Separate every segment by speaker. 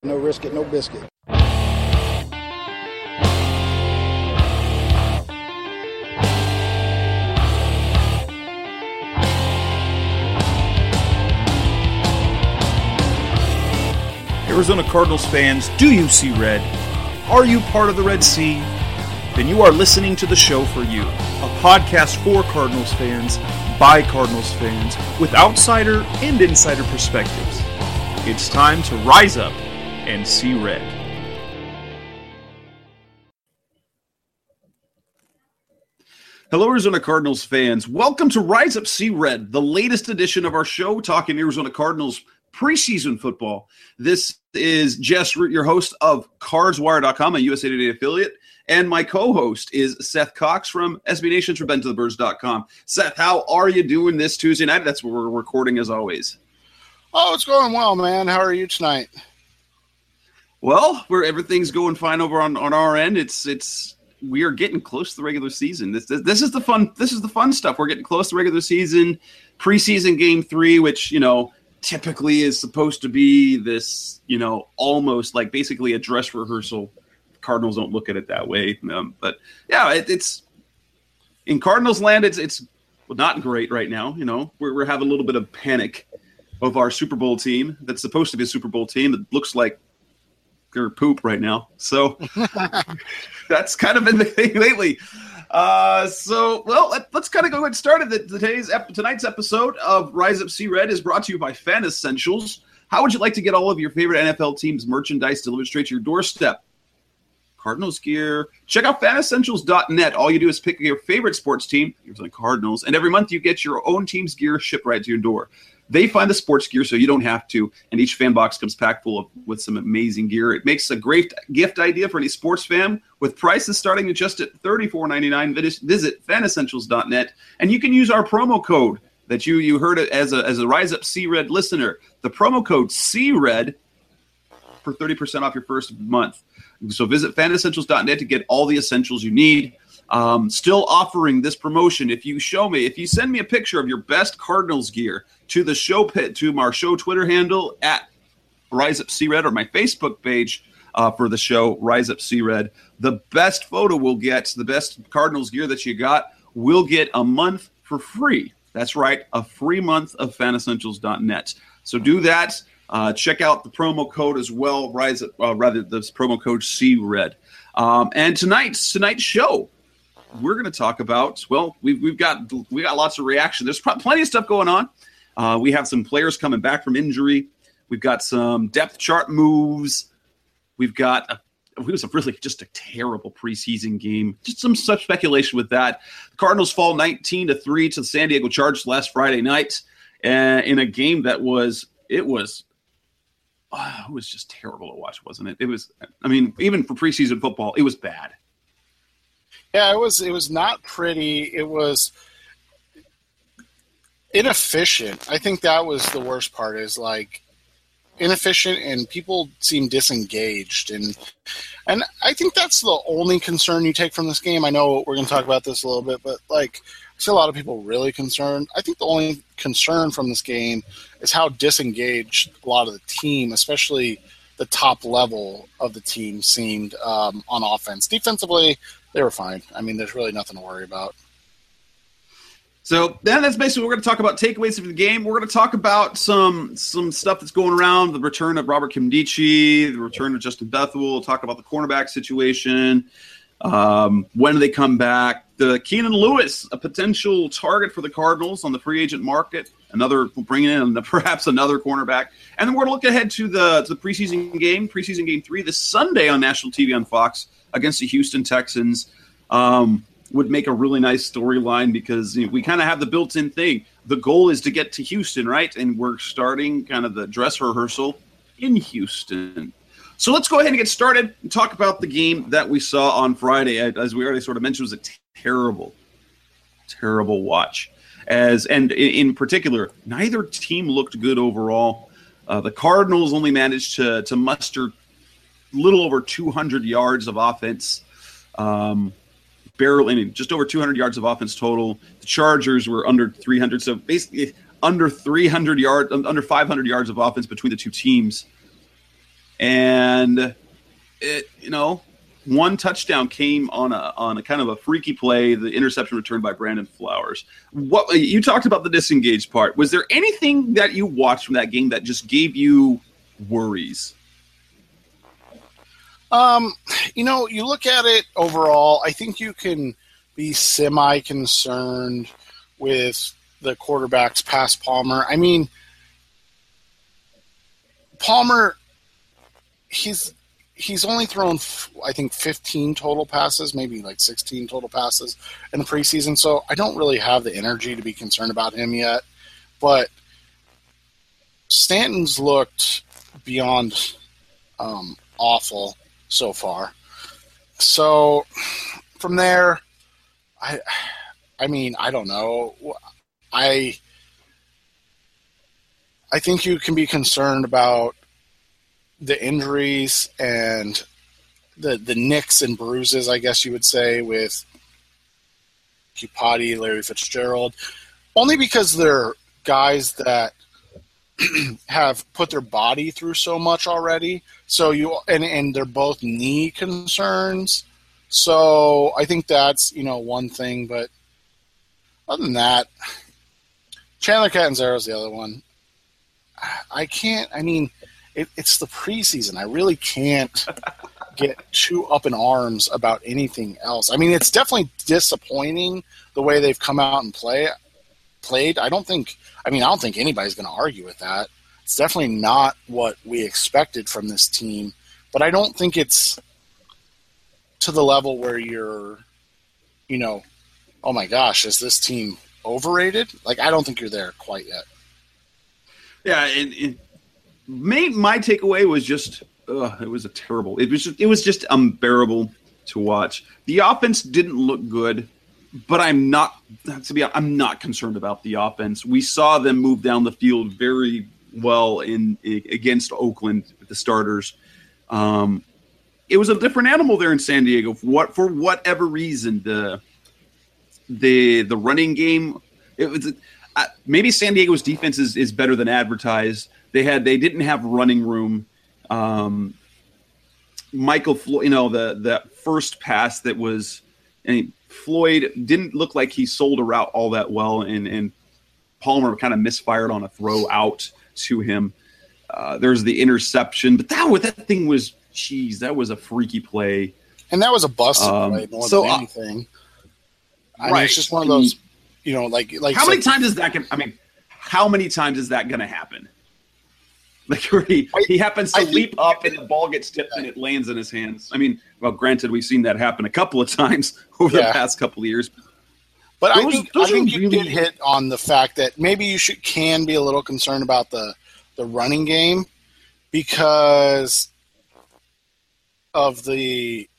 Speaker 1: No risk it, no biscuit.
Speaker 2: Arizona Cardinals fans, do you see red? Are you part of the Red Sea? Then you are listening to the show for you. A podcast for Cardinals fans, by Cardinals fans, with outsider and insider perspectives. It's time to rise up and see red. Hello, Arizona Cardinals fans. Welcome to Rise Up, See Red, the latest edition of our show talking Arizona Cardinals preseason football. This is Jess Root, your host of CardsWire.com, a USA Today affiliate, and my co-host is Seth Cox from SB Nation's RebenToTheBirds.com. Seth, how are you doing this Tuesday night? That's what we're recording as always.
Speaker 3: Oh, it's going well, man. How are you tonight?
Speaker 2: Well, everything's going fine over on our end. We are getting close to the regular season. This is the fun. This is the fun stuff. We're getting close to the regular season, preseason game 3, which typically is supposed to be this, almost like basically a dress rehearsal. Cardinals don't look at it that way, but yeah, it's in Cardinals land. It's not great right now. We're having a little bit of panic of our Super Bowl team that's supposed to be a Super Bowl team that looks like they're poop right now. So that's kind of been the thing lately. Let's kind of go ahead and start it. Tonight's episode of Rise Up See Red is brought to you by Fan Essentials. How would you like to get all of your favorite NFL teams' merchandise delivered straight to your doorstep? Cardinals gear. Check out fanessentials.net. All you do is pick your favorite sports team, here's the Cardinals, and every month you get your own team's gear shipped right to your door. They find the sports gear so you don't have to, and each fan box comes packed full with some amazing gear. It makes a great gift idea for any sports fan with prices starting at just at $34.99. Visit fanessentials.net, and you can use our promo code that you heard it as a Rise Up See Red listener. The promo code CRED for 30% off your first month. So visit fanessentials.net to get all the essentials you need. Still offering this promotion. If you send me a picture of your best Cardinals gear to the show to our show Twitter handle at Rise Up See Red or my Facebook page for the show Rise Up See Red, the best photo will get, the best Cardinals gear that you got will get a month for free. That's right, a free month of fanessentials.net. So do that. Check out the promo code as well. This promo code CRED. And tonight's show, we're going to talk about. Well, we got lots of reaction. There's plenty of stuff going on. We have some players coming back from injury. We've got some depth chart moves. We've got it was really just a terrible preseason game. Just some such speculation with that. The Cardinals fall 19-3 to the San Diego Chargers last Friday night, in a game that was just terrible to watch, wasn't it? It was. I mean, even for preseason football, it was bad.
Speaker 3: Yeah, it was not pretty. It was inefficient. I think that was the worst part, is like inefficient, and people seem disengaged. And I think that's the only concern you take from this game. I know we're going to talk about this a little bit, but I see a lot of people really concerned. I think the only concern from this game is how disengaged a lot of the team, especially the top level of the team, seemed on offense. Defensively, they were fine. I mean, there's really nothing to worry about.
Speaker 2: So then that's basically what we're going to talk about, takeaways of the game. We're going to talk about some stuff that's going around, the return of Robert Nkemdiche, the return of Justin Bethel. We'll talk about the cornerback situation. When do they come back? The Keenan Lewis, a potential target for the Cardinals on the free agent market. Bringing in perhaps another cornerback. And then we're going to look ahead to the preseason game 3 this Sunday on national TV on Fox against the Houston Texans. Would make a really nice storyline because we kind of have the built-in thing. The goal is to get to Houston, right? And we're starting kind of the dress rehearsal in Houston. So let's go ahead and get started and talk about the game that we saw on Friday. As we already sort of mentioned, it was a terrible, terrible watch. And in particular, neither team looked good overall. The Cardinals only managed to muster a little over 200 yards of offense. Just over 200 yards of offense total. The Chargers were under 300, so basically under 300 yards, under 500 yards of offense between the two teams. and one touchdown came on a kind of a freaky play, the interception returned by Brandon Flowers. What you talked about the disengaged part. Was there anything that you watched from that game that just gave you worries?
Speaker 3: You look at it overall, I think you can be semi-concerned with the quarterbacks past Palmer. I mean, Palmer, he's only thrown, I think, 15 total passes, maybe like 16 total passes in the preseason, so I don't really have the energy to be concerned about him yet. But Stanton's looked beyond awful so far. So from there, I mean, I don't know. I think you can be concerned about the injuries and the nicks and bruises, I guess you would say, with Cupati, Larry Fitzgerald, only because they're guys that have put their body through so much already. So and they're both knee concerns. So I think that's, one thing. But other than that, Chandler Catanzaro is the other one. It's the preseason. I really can't get too up in arms about anything else. I mean, it's definitely disappointing the way they've come out and played. I don't think anybody's going to argue with that. It's definitely not what we expected from this team, but I don't think it's to the level where you're, oh my gosh, is this team overrated? Like, I don't think you're there quite yet.
Speaker 2: Yeah, my takeaway was just it was just unbearable to watch. The offense didn't look good, but I'm not concerned about the offense. We saw them move down the field very well against Oakland with the starters. It was a different animal there in San Diego. For whatever reason, the running game, it was maybe San Diego's defense is better than advertised. They didn't have running room. Michael Floyd, that first pass that was, and Floyd didn't look like he sold a route all that well, and Palmer kind of misfired on a throw out to him. There's the interception, but that thing was, that was a freaky play.
Speaker 3: And that was a busted play more than anything.
Speaker 2: Right.
Speaker 3: It's just one of those, like
Speaker 2: how many times is that how many times is that going to happen? Like where he happens to leap up and the ball gets tipped and it lands in his hands. I mean, well, granted, we've seen that happen a couple of times over the past couple of years.
Speaker 3: But I think you did hit on the fact that maybe you can be a little concerned about the running game because of the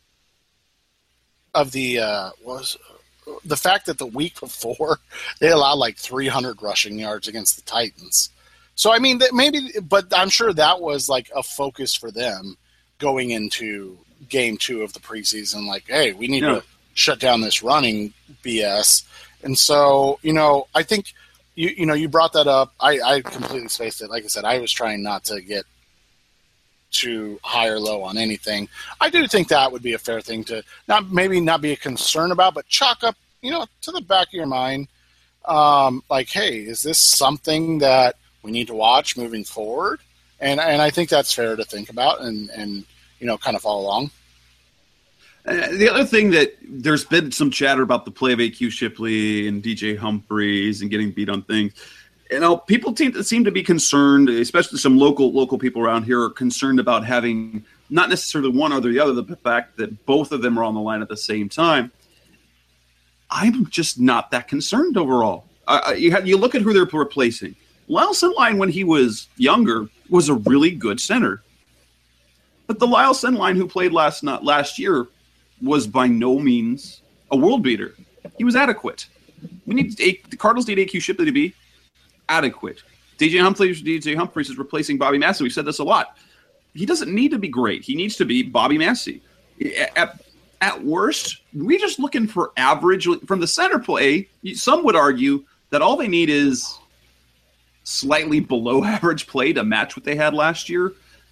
Speaker 3: fact that the week before they allowed like 300 rushing yards against the Titans. So, I mean, but I'm sure that was like a focus for them going into game 2 of the preseason. Like, hey, we need to shut down this running BS. And so, I think, you brought that up. I completely spaced it. Like I said, I was trying not to get too high or low on anything. I do think that would be a fair thing to not be a concern about, but chalk up, to the back of your mind. Like, hey, is this something that we need to watch moving forward? And I think that's fair to think about and kind of follow along.
Speaker 2: The other thing that there's been some chatter about the play of A.Q. Shipley and DJ Humphries and getting beat on things. People seem to be concerned, especially some local people around here are concerned about having not necessarily one or the other, the fact that both of them are on the line at the same time. I'm just not that concerned overall. You look at who they're replacing. Lyle Sinline, when he was younger, was a really good center. But the Lyle Sinline who played last year was by no means a world beater. He was adequate. The Cardinals need A.Q. Shipley to be adequate. DJ Humphries is replacing Bobby Massey. We've said this a lot. He doesn't need to be great. He needs to be Bobby Massey. At worst, we're just looking for average from the center play. Some would argue that all they need is slightly below average play to match what they had last year.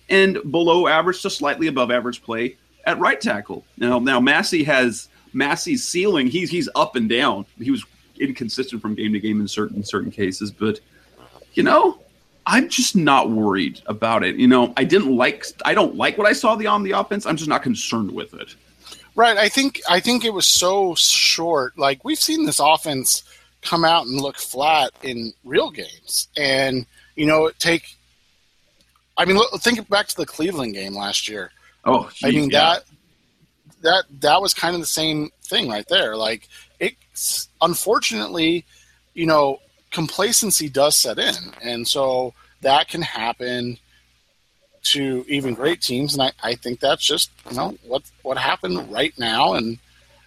Speaker 2: and below average to slightly above average play at right tackle. Now Massey's ceiling, he's up and down. He was inconsistent from game to game in certain cases, but I'm just not worried about it. I don't like what I saw on the offense. I'm just not concerned with it.
Speaker 3: Right. I think it was so short. Like, we've seen this offense come out and look flat in real games, and think back to the Cleveland game last year.
Speaker 2: Oh, geez,
Speaker 3: I mean,
Speaker 2: yeah.
Speaker 3: that was kind of the same thing right there. Like, it's unfortunately, complacency does set in, and so that can happen to even great teams. And I think that's just what happened right now, and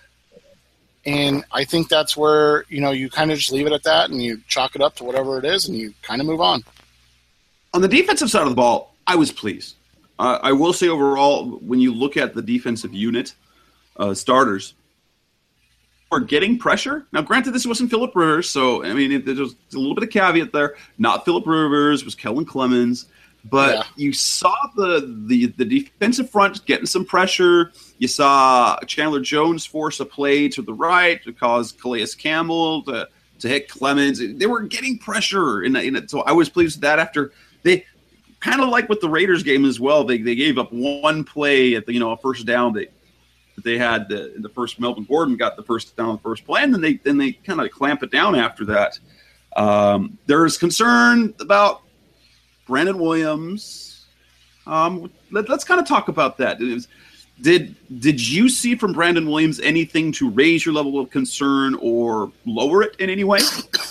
Speaker 3: I think that's where you kind of just leave it at that, and you chalk it up to whatever it is, and you kind of move on.
Speaker 2: On the defensive side of the ball, I was pleased. I will say overall, when you look at the defensive unit, starters are getting pressure. Now, granted, this wasn't Phillip Rivers, so there was a little bit of caveat there. Not Phillip Rivers, it was Kellen Clemens. But You saw the defensive front getting some pressure. You saw Chandler Jones force a play to the right to cause Calais Campbell to hit Clemens. They were getting pressure in it. So I was pleased with that. After they kind of like with the Raiders game as well, they gave up one play at a first down that they had in the first. Melvin Gordon got the first down on the first play, and then they kind of clamp it down after that. There's concern about Brandon Williams. Let's kind of talk about that. Did you see from Brandon Williams anything to raise your level of concern or lower it in any way?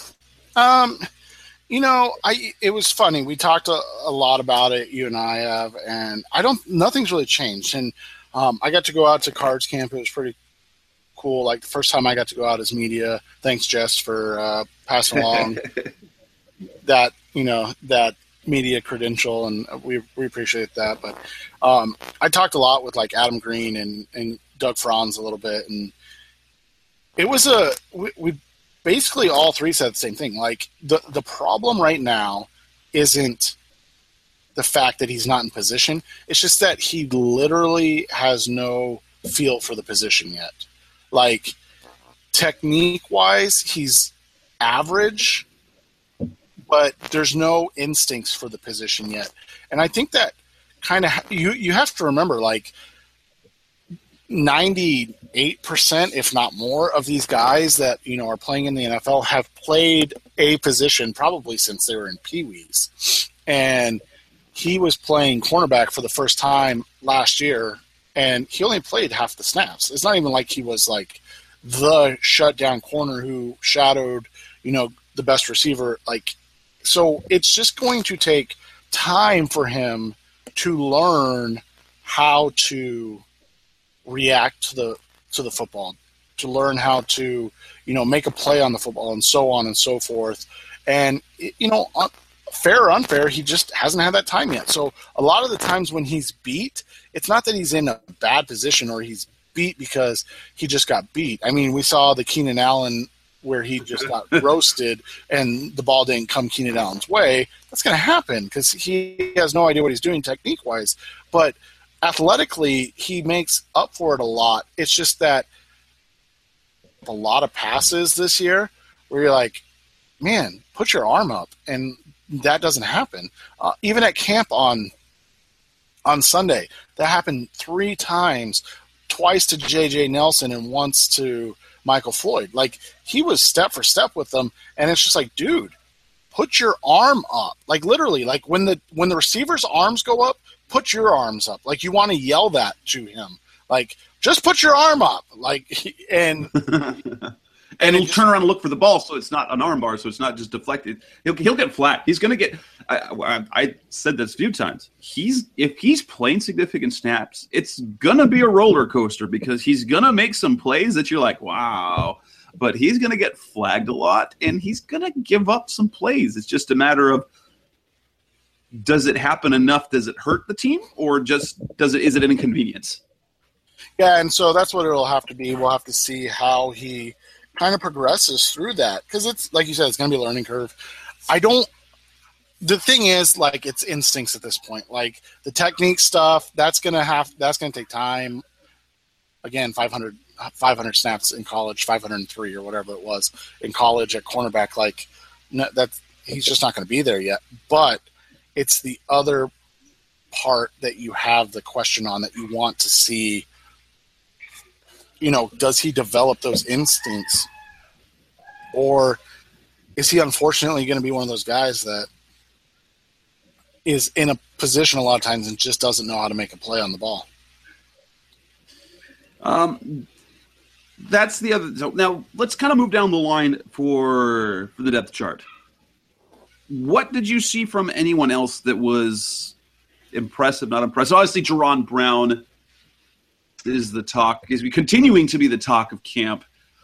Speaker 3: It was funny. We talked a lot about it, you and I have, and nothing's really changed. And I got to go out to Cards Camp. It was pretty cool. Like, the first time I got to go out as media. Thanks, Jess, for passing along that media credential, and we appreciate that. But I talked a lot with like Adam Green and Doug Franz a little bit, and it was we basically all three said the same thing. Like, the problem right now isn't the fact that he's not in position. It's just that he literally has no feel for the position yet. Like, technique-wise, he's average, but there's no instincts for the position yet. And I think that kind of you have to remember, like, 98%, if not more, of these guys that are playing in the NFL have played a position probably since they were in Pee-wees. And he was playing cornerback for the first time last year, and he only played half the snaps. It's not even like he was like the shutdown corner who shadowed, the best receiver. Like, so it's just going to take time for him to learn how to react to the football, to learn how to, make a play on the football, and so on and so forth. And, fair or unfair, he just hasn't had that time yet. So a lot of the times when he's beat, it's not that he's in a bad position or he's beat because he just got beat. I mean, we saw the Keenan Allen where he just got roasted and the ball didn't come Keenan Allen's way. That's going to happen because he has no idea what he's doing technique-wise. But athletically, he makes up for it a lot. It's just that a lot of passes this year where you're like, man, put your arm up, and that doesn't happen. Even at camp on Sunday, that happened 3 times, twice to J.J. Nelson and once to Michael Floyd. Like, he was step for step with them, and it's just like, dude, put your arm up. Like, literally, like when the receiver's arms go up, put your arms up. Like, you want to yell that to him. Like, just put your arm up. Like, and
Speaker 2: and he'll turn around and look for the ball, so it's not an arm bar, so it's not just deflected. He'll get flat. He's going to get I said this a few times. If he's playing significant snaps, it's going to be a roller coaster because he's going to make some plays that you're like, wow. But he's going to get flagged a lot, and he's going to give up some plays. It's just a matter of, does it happen enough? Does it hurt the team, or just is it an inconvenience?
Speaker 3: Yeah, and so that's what it'll have to be. We'll have to see how he kind of progresses through that, because it's like you said, it's going to be a learning curve. the thing is, like, it's instincts at this point. Like, the technique stuff, that's gonna take time. Again, 500 snaps in college, 503 or whatever it was in college at cornerback. Like, no, he's just not going to be there yet. But it's the other part that you have the question on, that you want to see. You know, does he develop those instincts, or is he unfortunately going to be one of those guys that is in a position a lot of times and just doesn't know how to make a play on the ball?
Speaker 2: That's the other. So now let's kind of move down the line for the depth chart. What did you see from anyone else that was impressive, not impressive? Obviously, Jaron Brown is the talk, is continuing to be the talk of camp.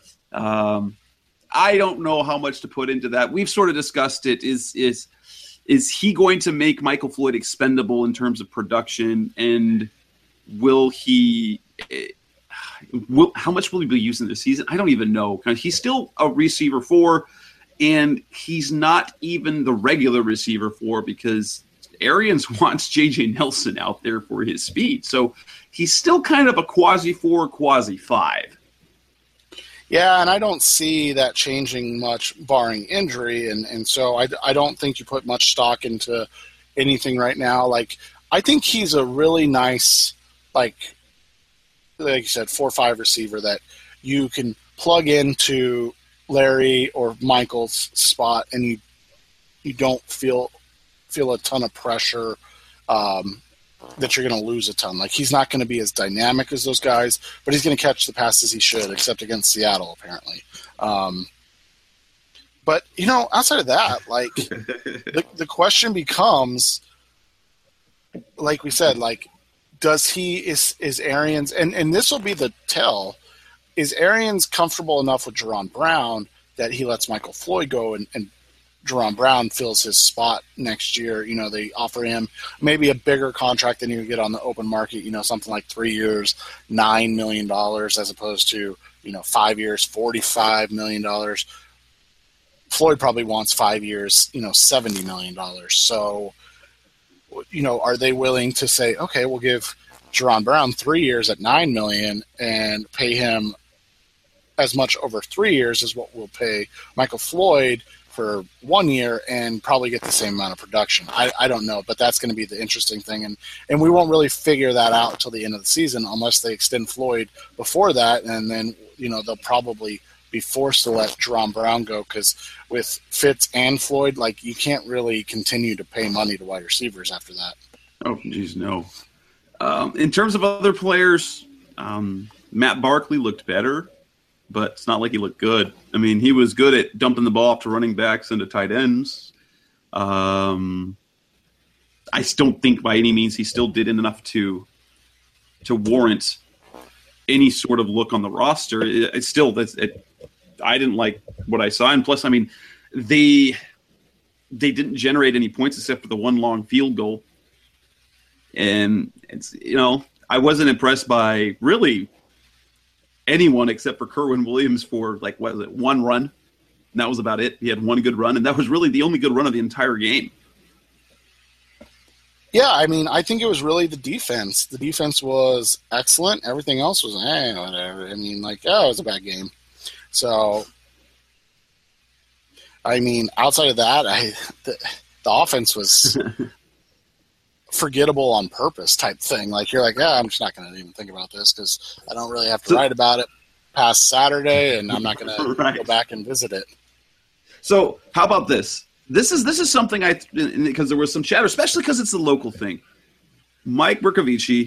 Speaker 2: I don't know how much to put into that. We've sort of discussed it. Is he going to make Michael Floyd expendable in terms of production, and will he? How much will he be using this season? I don't even know. He's still a receiver 4, and he's not even the regular receiver 4 because Arians wants J.J. Nelson out there for his speed. So he's still kind of a quasi-4, quasi-5.
Speaker 3: Yeah, and I don't see that changing much barring injury, and so I don't think you put much stock into anything right now. Like, I think he's a really nice, like you said, 4-5 receiver that you can plug into Larry or Michael's spot, and you don't feel a ton of pressure that you're going to lose a ton. Like, he's not going to be as dynamic as those guys, but he's going to catch the passes he should, except against Seattle, apparently. But, you know, outside of that, like, the question becomes, like we said, like, is Arians, and this will be the tell, is Arians comfortable enough with Jaron Brown that he lets Michael Floyd go and Jaron Brown fills his spot next year? You know, they offer him maybe a bigger contract than he would get on the open market, you know, something like 3 years, $9 million, as opposed to, you know, 5 years, $45 million. Floyd probably wants 5 years, you know, $70 million. So, you know, are they willing to say, okay, we'll give Jaron Brown 3 years at $9 million and pay him as much over 3 years as what we'll pay Michael Floyd for 1 year and probably get the same amount of production? I don't know, but that's going to be the interesting thing. And we won't really figure that out until the end of the season unless they extend Floyd before that. And then, you know, they'll probably be forced to let Jaron Brown go, because with Fitz and Floyd, like, you can't really continue to pay money to wide receivers after that.
Speaker 2: Oh, geez, no. In terms of other players, Matt Barkley looked better, but it's not like he looked good. I mean, he was good at dumping the ball off to running backs and to tight ends. I don't think by any means he still did enough to warrant any sort of look on the roster. I didn't like what I saw, and plus, I mean, they didn't generate any points except for the one long field goal, and it's, you know, I wasn't impressed by really anyone except for Kerwin Williams for, like, what was it, one run, and that was about it. He had one good run, and that was really the only good run of the entire game.
Speaker 3: Yeah, I mean, I think it was really the defense. The defense was excellent. Everything else was, whatever. I mean, like, it was a bad game. So, I mean, outside of that, the offense was forgettable on purpose type thing. Like, you're like, I'm just not going to even think about this because I don't really have to write about it past Saturday, and I'm not going to go back and visit it.
Speaker 2: So, how about this? This is something because there was some chatter, especially because it's a local thing. Mike Bercovici,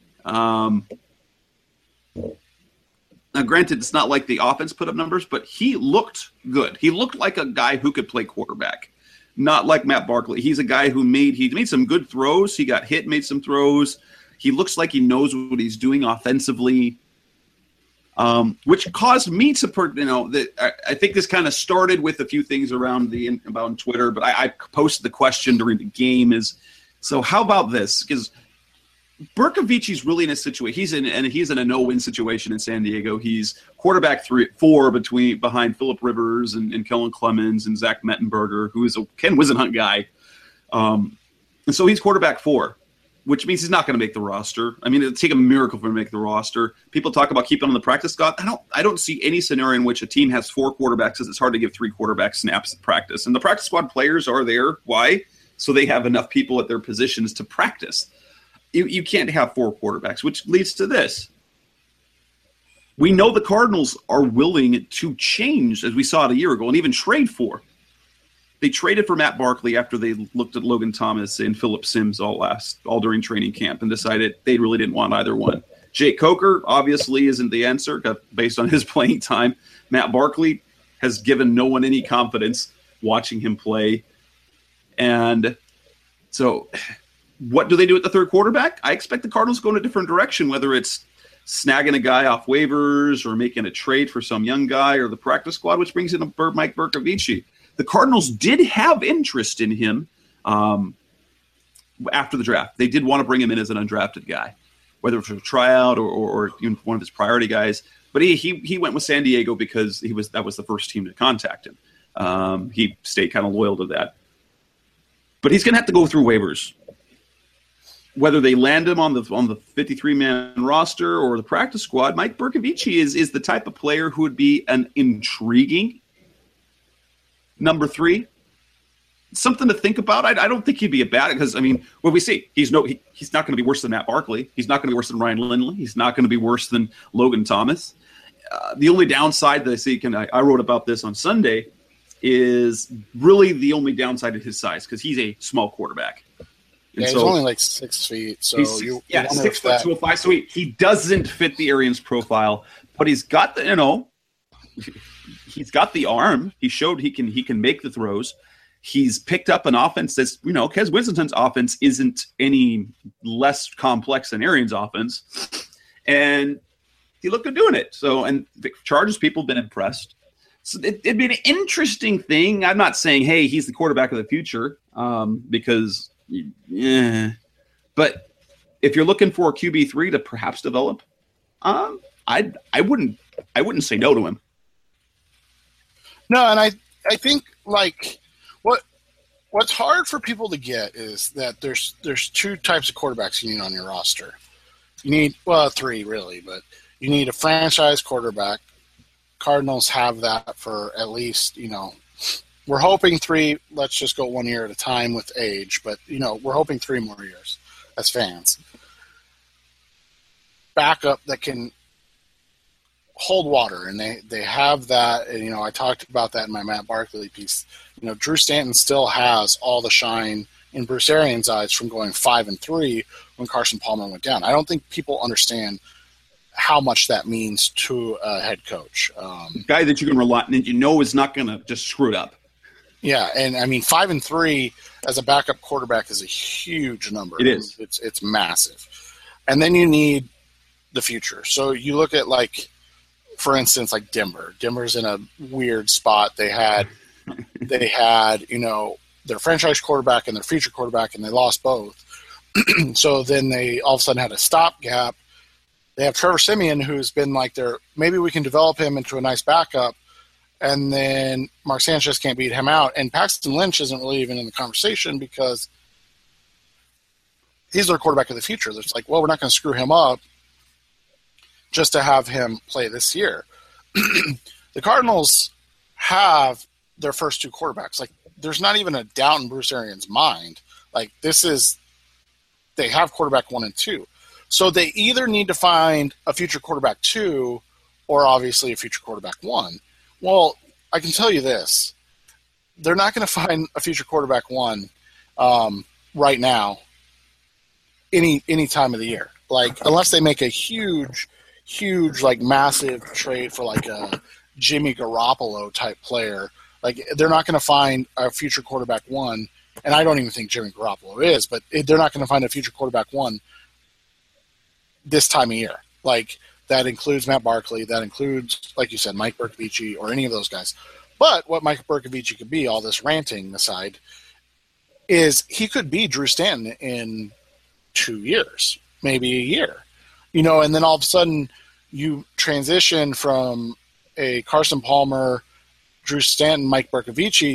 Speaker 2: now, granted, it's not like the offense put up numbers, but he looked good. He looked like a guy who could play quarterback, not like Matt Barkley. He's a guy who made some good throws. He got hit, made some throws. He looks like he knows what he's doing offensively, which caused me to, I think this kind of started with a few things about Twitter, but I posted the question during the game so how about this? Because Bercovici's really in a situation. He's in a no-win situation in San Diego. He's quarterback 4 behind Phillip Rivers and Kellen Clemens and Zach Mettenberger, who is a Ken Wisenhunt guy. And so he's quarterback 4, which means he's not going to make the roster. I mean, it'd take a miracle for him to make the roster. People talk about keeping him on the practice squad. I don't see any scenario in which a team has 4 quarterbacks because it's hard to give 3 quarterback snaps at practice. And the practice squad players are there. Why? So they have enough people at their positions to practice. You can't have 4 quarterbacks, which leads to this. We know the Cardinals are willing to change, as we saw it a year ago, and even trade for. They traded for Matt Barkley after they looked at Logan Thomas and Phillip Sims all during training camp and decided they really didn't want either one. Jake Coker obviously isn't the answer based on his playing time. Matt Barkley has given no one any confidence watching him play. And so what do they do at the 3rd quarterback? I expect the Cardinals to go in a different direction, whether it's snagging a guy off waivers or making a trade for some young guy or the practice squad, which brings in Mike Bercovici. The Cardinals did have interest in him after the draft. They did want to bring him in as an undrafted guy, whether it was a tryout or even one of his priority guys. But he went with San Diego because that was the first team to contact him. He stayed kind of loyal to that. But he's going to have to go through waivers. Whether they land him on the 53-man roster or the practice squad, Mike Bercovici is the type of player who would be an intriguing number 3. Something to think about. I don't think he'd be a bad, because, I mean, what we see, he's not going to be worse than Matt Barkley. He's not going to be worse than Ryan Lindley. He's not going to be worse than Logan Thomas. The only downside that I see, I wrote about this on Sunday, is really the only downside of his size, because he's a small quarterback.
Speaker 3: Yeah, he's only like 6 feet. So
Speaker 2: 6 foot 205. So he doesn't fit the Arians profile, but he's got he's got the arm. He showed he can make the throws. He's picked up an offense that's, Kes Winston's offense isn't any less complex than Arians' offense, and he looked good doing it. So, and the Chargers people have been impressed. So it'd be an interesting thing. I'm not saying, hey, he's the quarterback of the future, because. Yeah, but if you're looking for a QB3 to perhaps develop, I wouldn't say no to him.
Speaker 3: No, and I think like what's hard for people to get is that there's 2 types of quarterbacks you need on your roster. You need 3 really, but you need a franchise quarterback. Cardinals have that for at least we're hoping 3. Let's just go 1 year at a time with age, but we're hoping 3 more years as fans. Backup that can hold water, and they have that. And, I talked about that in my Matt Barkley piece. Drew Stanton still has all the shine in Bruce Arians' eyes from going 5-3 when Carson Palmer went down. I don't think people understand how much that means to a head coach.
Speaker 2: Guy that you can rely on, and is not going to just screw it up.
Speaker 3: Yeah, and I mean 5-3 as a backup quarterback is a huge number.
Speaker 2: It is.
Speaker 3: It's massive. And then you need the future. So you look at, like, for instance, like Denver. Denver's in a weird spot. They had their franchise quarterback and their future quarterback, and they lost both. So then they all of a sudden had a stopgap. They have Trevor Siemian, who's been like maybe we can develop him into a nice backup. And then Mark Sanchez can't beat him out. And Paxton Lynch isn't really even in the conversation because he's their quarterback of the future. It's like, well, we're not going to screw him up just to have him play this year. The Cardinals have their first 2 quarterbacks. Like, there's not even a doubt in Bruce Arians' mind. Like, they have quarterback 1 and 2. So they either need to find a future quarterback 2 or obviously a future quarterback 1. Well, I can tell you this. They're not going to find a future quarterback 1 right now any time of the year. Like, unless they make a huge, like, massive trade for, like, a Jimmy Garoppolo type player. Like, they're not going to find a future quarterback 1, and I don't even think Jimmy Garoppolo is, but they're not going to find a future quarterback 1 this time of year. Like, that includes Matt Barkley. That includes, like you said, Mike Bercovici or any of those guys. But what Mike Bercovici could be, all this ranting aside, is he could be Drew Stanton in 2 years, maybe a year. And then all of a sudden you transition from a Carson Palmer, Drew Stanton, Mike Bercovici,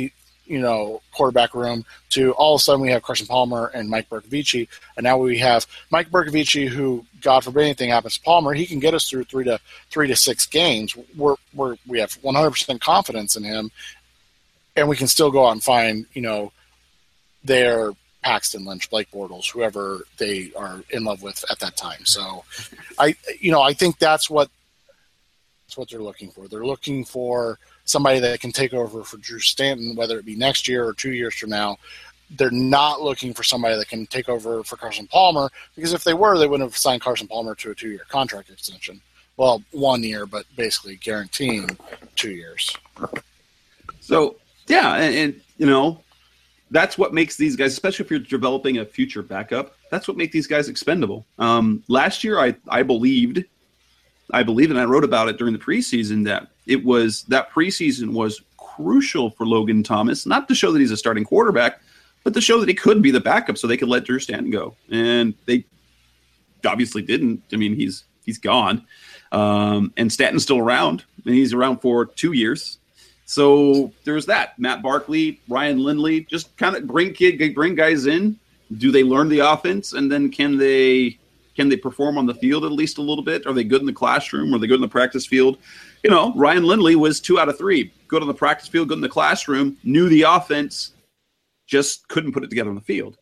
Speaker 3: quarterback room to all of a sudden we have Carson Palmer and Mike Bercovici, and now we have Mike Bercovici, who, God forbid anything happens to Palmer, he can get us through 3 to 6 games. We have 100% confidence in him, and we can still go out and find their Paxton Lynch, Blake Bortles, whoever they are in love with at that time. So, I think that's what they're looking for. They're looking for somebody that can take over for Drew Stanton, whether it be next year or 2 years from now. They're not looking for somebody that can take over for Carson Palmer, because if they were, they wouldn't have signed Carson Palmer to a 2-year contract extension. Well, 1 year, but basically guaranteeing 2 years.
Speaker 2: So, yeah, and that's what makes these guys, especially if you're developing a future backup, that's what makes these guys expendable. Last year, I believed, and I wrote about it during the preseason, that that preseason was crucial for Logan Thomas, not to show that he's a starting quarterback, but to show that he could be the backup so they could let Drew Stanton go. And they obviously didn't. I mean, he's gone. And Stanton's still around, and he's around for 2 years. So there's that. Matt Barkley, Ryan Lindley, just kind of bring guys in. Do they learn the offense, and then can they perform on the field at least a little bit? Are they good in the classroom? Are they good in the practice field? Ryan Lindley was 2 out of 3. Good on the practice field, good in the classroom, knew the offense, just couldn't put it together on the field.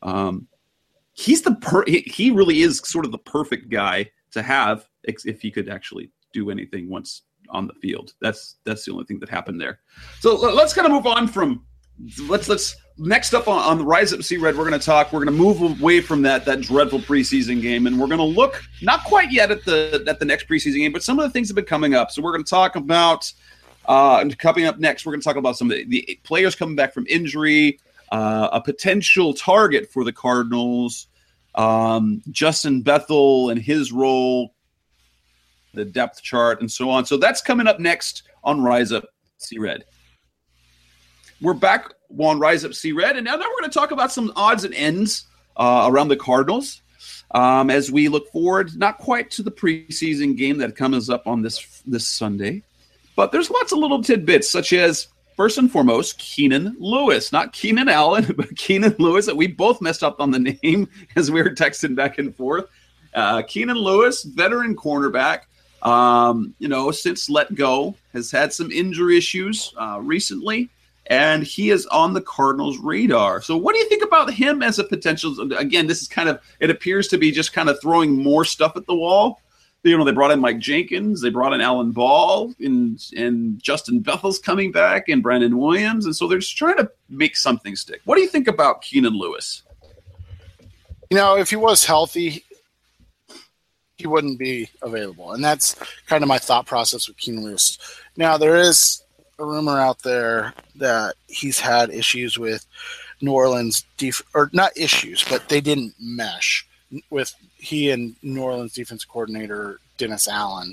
Speaker 2: He really is sort of the perfect guy to have if he could actually do anything once on the field. That's the only thing that happened there. So let's kind of move on from let's next up on the Rise Up Sea Red. We're going to move away from that dreadful preseason game, and we're going to look not quite yet at the next preseason game, but some of the things that have been coming up. So we're going to talk about coming up next. We're going to talk about some of the players coming back from injury, a potential target for the Cardinals, Justin Bethel and his role, the depth chart, and so on. So that's coming up next on Rise Up Sea Red. We're back on Rise Up Sea Red, and now we're going to talk about some odds and ends around the Cardinals as we look forward, not quite to the preseason game that comes up on this Sunday, but there's lots of little tidbits, such as, first and foremost, Keenan Lewis. Not Keenan Allen, but Keenan Lewis, that we both messed up on the name as we were texting back and forth. Keenan Lewis, veteran cornerback, since let go, has had some injury issues recently, and he is on the Cardinals' radar. So what do you think about him as a potential? Again, this is it appears to be just kind of throwing more stuff at the wall. They brought in Mike Jenkins, they brought in Alan Ball, and Justin Bethel's coming back, and Brandon Williams, and so they're just trying to make something stick. What do you think about Keenan Lewis?
Speaker 3: If he was healthy, he wouldn't be available. And that's kind of my thought process with Keenan Lewis. Now, there is a rumor out there that he's had issues with New Orleans, or not issues, but they didn't mesh with he and New Orleans defense coordinator Dennis Allen.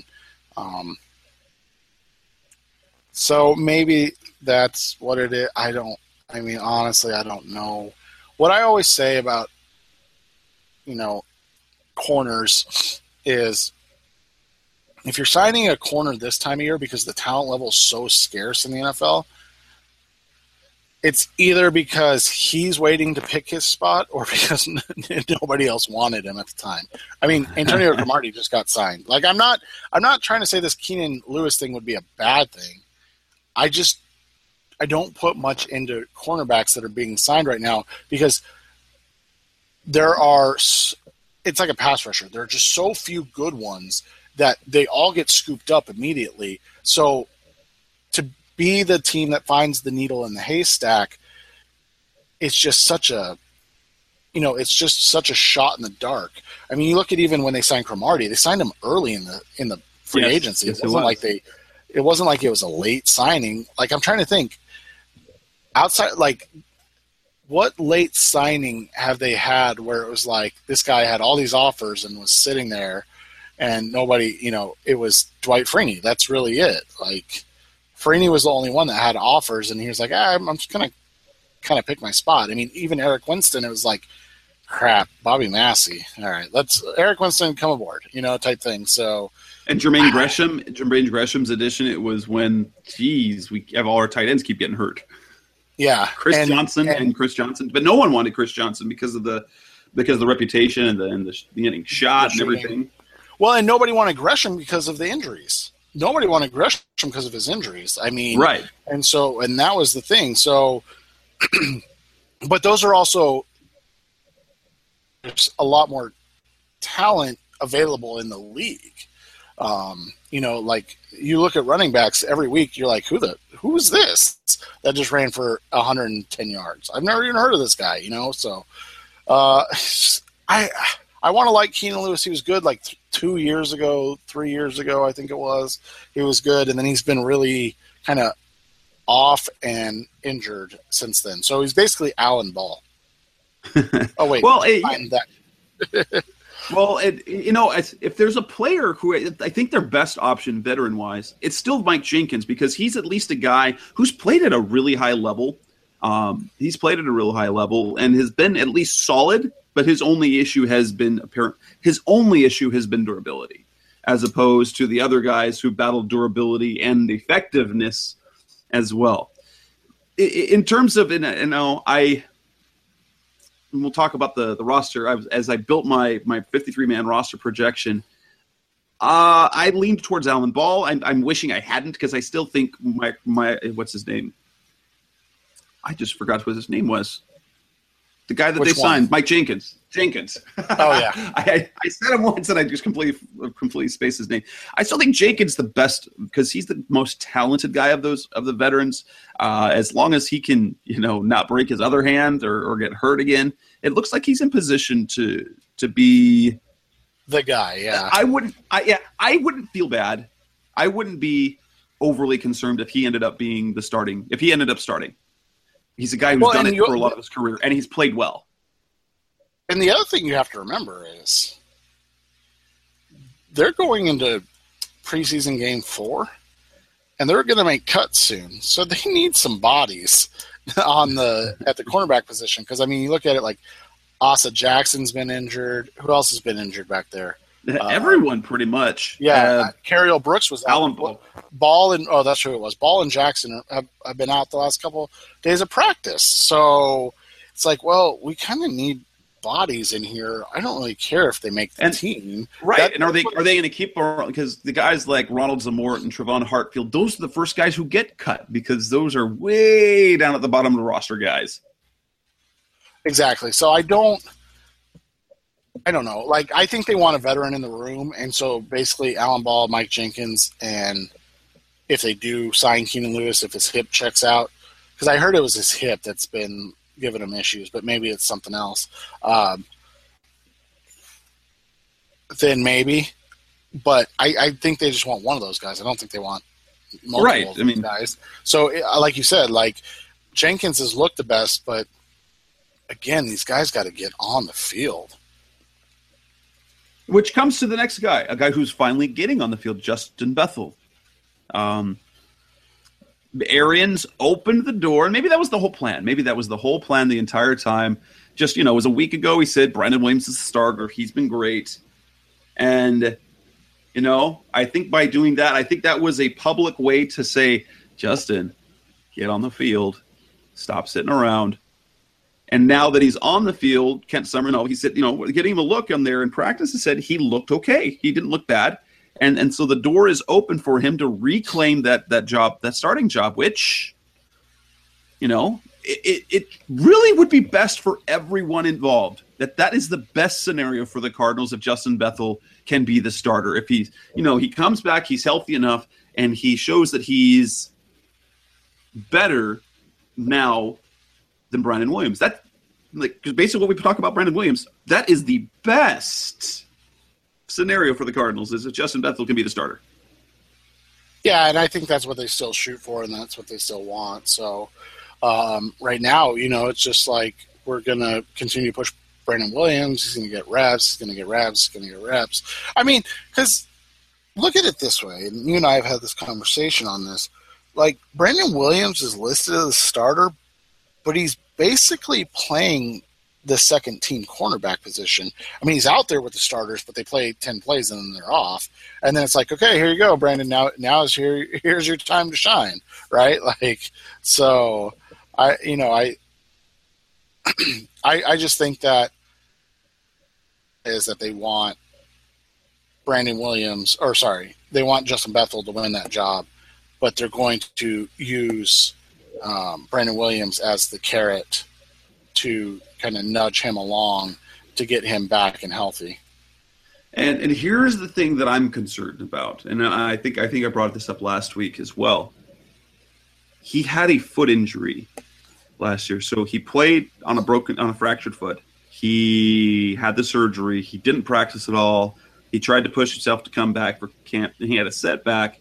Speaker 3: So maybe that's what it is. Honestly, I don't know. What I always say about, corners is if you're signing a corner this time of year because the talent level is so scarce in the NFL, it's either because he's waiting to pick his spot or because nobody else wanted him at the time. I mean, Antonio Cromartie just got signed. Like, I'm not trying to say this Keenan Lewis thing would be a bad thing. I don't put much into cornerbacks that are being signed right now because it's like a pass rusher. There are just so few good ones that they all get scooped up immediately. So to be the team that finds the needle in the haystack, it's just such a shot in the dark. I mean, you look at even when they signed Cromartie, they signed him early in the free agency. It wasn't like it was a late signing. Like, I'm trying to think outside, like, what late signing have they had where it was like this guy had all these offers and was sitting there and nobody, it was Dwight Freeney. That's really it. Like, Freeney was the only one that had offers, and he was like, I'm just going to kind of pick my spot. I mean, even Eric Winston, it was like, crap, Bobby Massey. All right, let's Eric Winston come aboard, type thing. So,
Speaker 2: and Jermaine Gresham's addition, it was when, we have all our tight ends keep getting hurt.
Speaker 3: Yeah,
Speaker 2: Chris Johnson, but no one wanted Chris Johnson because of the reputation and the getting shot and everything.
Speaker 3: Well, and nobody wanted Gresham because of the injuries. Nobody wanted Gresham because of his injuries. I mean,
Speaker 2: right.
Speaker 3: And that was the thing. So, but those are also, there's a lot more talent available in the league. Like you look at running backs every week, you're like, who is this that just ran for 110 yards? I've never even heard of this guy, So, I want to like Keenan Lewis. He was good like 3 years ago, I think it was. He was good, and then he's been really kind of off and injured since then. So he's basically Alan Ball. Oh wait,
Speaker 2: well, well, if there's a player who I think their best option, veteran-wise, it's still Mike Jenkins because he's at least a guy who's played at a really high level. He's played at a real high level and has been at least solid. But his only issue has been apparent. His only issue has been durability, as opposed to the other guys who battled durability and effectiveness as well. In terms of, we'll talk about the roster. As I built my 53-man roster projection, I leaned towards Alan Ball. I'm wishing I hadn't because I still think my what's his name? I just forgot what his name was. The guy that they signed, Mike Jenkins.
Speaker 3: Oh, yeah.
Speaker 2: I said him once and I just completely spaced his name. I still think Jenkins the best because he's the most talented guy of the veterans. As long as he can, not break his other hand or get hurt again, it looks like he's in position to be
Speaker 3: the guy. Yeah.
Speaker 2: I wouldn't feel bad. I wouldn't be overly concerned if he ended up starting. He's a guy who's done it for a lot of his career, and he's played well.
Speaker 3: And the other thing you have to remember is they're going into preseason game 4, and they're going to make cuts soon. So they need some bodies at the cornerback position. Because, you look at it like Asa Jackson's been injured. Who else has been injured back there?
Speaker 2: Everyone, pretty much.
Speaker 3: Yeah, Carriel Brooks was out.
Speaker 2: Alan
Speaker 3: Ball and that's who it was. Ball and Jackson have been out the last couple days of practice. So it's like, well, we kind of need bodies in here. I don't really care if they make the team,
Speaker 2: right? And are they going to keep, because the guys like Ronald Zamora and Trevon Hartfield, those are the first guys who get cut because those are way down at the bottom of the roster guys.
Speaker 3: Exactly. So I don't know. Like, I think they want a veteran in the room, and so basically Alan Ball, Mike Jenkins, and if they do sign Keenan Lewis, if his hip checks out, because I heard it was his hip that's been giving him issues, but maybe it's something else. Then maybe. But I think they just want one of those guys. I don't think they want multiple of those guys. So, like you said, like Jenkins has looked the best, but again, these guys got to get on the field.
Speaker 2: Which comes to the next guy, a guy who's finally getting on the field, Justin Bethel. Arians opened the door, and maybe that was the whole plan. Maybe that was the whole plan the entire time. Just, it was a week ago he said Brandon Williams is the starter. He's been great. And, I think by doing that, I think that was a public way to say, Justin, get on the field. Stop sitting around. And now that he's on the field, Kent Summerall, he said, getting him a look on there in practice, he said he looked okay. He didn't look bad. And so the door is open for him to reclaim that job, that starting job, which, it really would be best for everyone involved. That is the best scenario for the Cardinals if Justin Bethel can be the starter. If he's, he comes back, he's healthy enough, and he shows that he's better now than Brandon Williams. That, because based on what we talk about Brandon Williams, that is the best scenario for the Cardinals, is that Justin Bethel can be the starter.
Speaker 3: Yeah, and I think that's what they still shoot for, and that's what they still want. So right now, it's just like we're going to continue to push Brandon Williams. He's going to get reps. I mean, because look at it this way, and you and I have had this conversation on this. Like, Brandon Williams is listed as a starter, but he's basically playing the second team cornerback position. I mean, he's out there with the starters, but they play 10 plays and then they're off. And then it's like, okay, here you go, Brandon. Now is here's your time to shine, right? Like, so I just think that is that they want Brandon Williams, or sorry, they want Justin Bethel to win that job, but they're going to use Brandon Williams as the carrot to kind of nudge him along to get him back and healthy.
Speaker 2: And here's the thing that I'm concerned about, and I think I brought this up last week as well. He had a foot injury last year, so he played on a fractured foot. He had the surgery. He didn't practice at all. He tried to push himself to come back for camp, and he had a setback.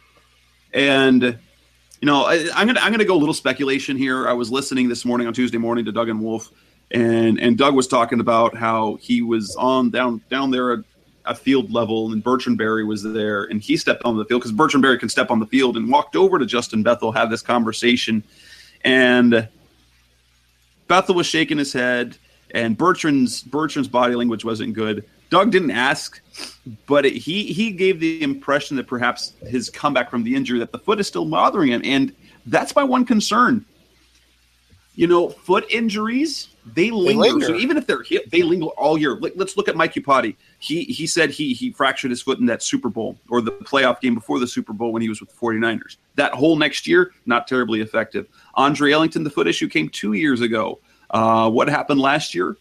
Speaker 2: And I'm gonna go a little speculation here. I was listening this morning on Tuesday morning to Doug and Wolf, and Doug was talking about how he was on down there at field level, and Bertrand Berry was there, and he stepped on the field because Bertrand Berry can step on the field, and walked over to Justin Bethel, had this conversation, and Bethel was shaking his head, and Bertrand's body language wasn't good. Doug didn't ask, but he gave the impression that perhaps his comeback from the injury, that the foot is still bothering him, and that's my one concern. Foot injuries, they linger. So even if they're hit, they linger all year. Let's look at Mike Iupati. He said he fractured his foot in that Super Bowl, or the playoff game before the Super Bowl when he was with the 49ers. That whole next year, not terribly effective. Andre Ellington, the foot issue came 2 years ago. What happened last year?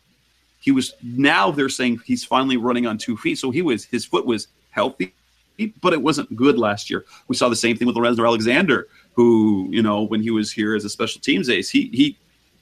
Speaker 2: Now they're saying he's finally running on 2 feet. So his foot was healthy, but it wasn't good last year. We saw the same thing with Lorenzo Alexander, who, when he was here as a special teams ace, he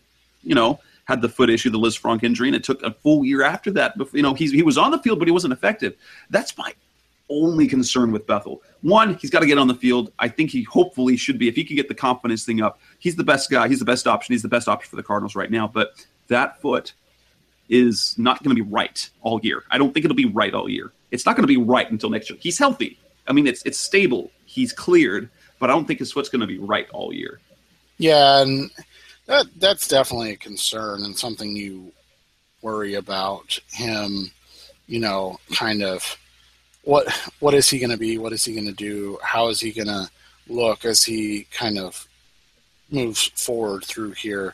Speaker 2: had the foot issue, the Liz Frank injury, and it took a full year after that. He was on the field, but he wasn't effective. That's my only concern with Bethel. One, he's got to get on the field. I think he hopefully should be. If he can get the confidence thing up, he's the best guy. He's the best option. He's the best option for the Cardinals right now. But that foot is not going to be right all year. I don't think it'll be right all year. It's not going to be right until next year. He's healthy. I mean, it's stable. He's cleared, but I don't think his foot's going to be right all year.
Speaker 3: Yeah, and that's definitely a concern and something you worry about him, kind of what is he going to be? What is he going to do? How is he going to look as he kind of moves forward through here?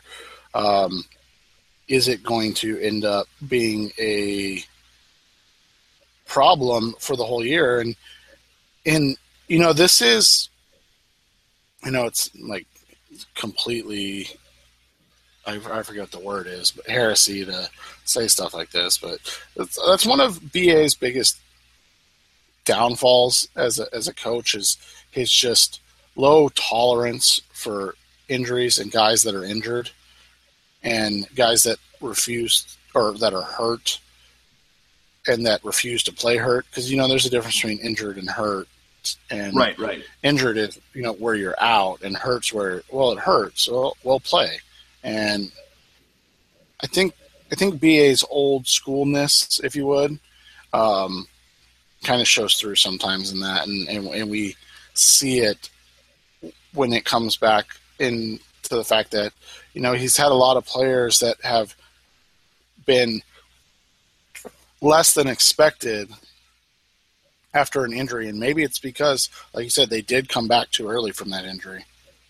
Speaker 3: Is it going to end up being a problem for the whole year? And this is, it's like completely, I forget what the word is, but heresy to say stuff like this. But that's one of BA's biggest downfalls as a coach is his just low tolerance for injuries and guys that are injured and guys that refuse or that are hurt and that refuse to play hurt. Because, there's a difference between injured and hurt. And
Speaker 2: right.
Speaker 3: Injured is, where you're out, and hurts where, it hurts. Well, play. And I think BA's old schoolness, if you would, kind of shows through sometimes in that, and we see it when it comes back into the fact that he's had a lot of players that have been less than expected after an injury, and maybe it's because, like you said, they did come back too early from that injury.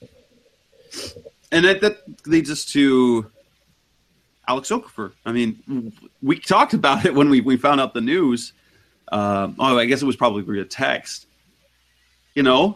Speaker 2: And that leads us to Alex Okafor. I mean, we talked about it when we found out the news. I guess it was probably via text. The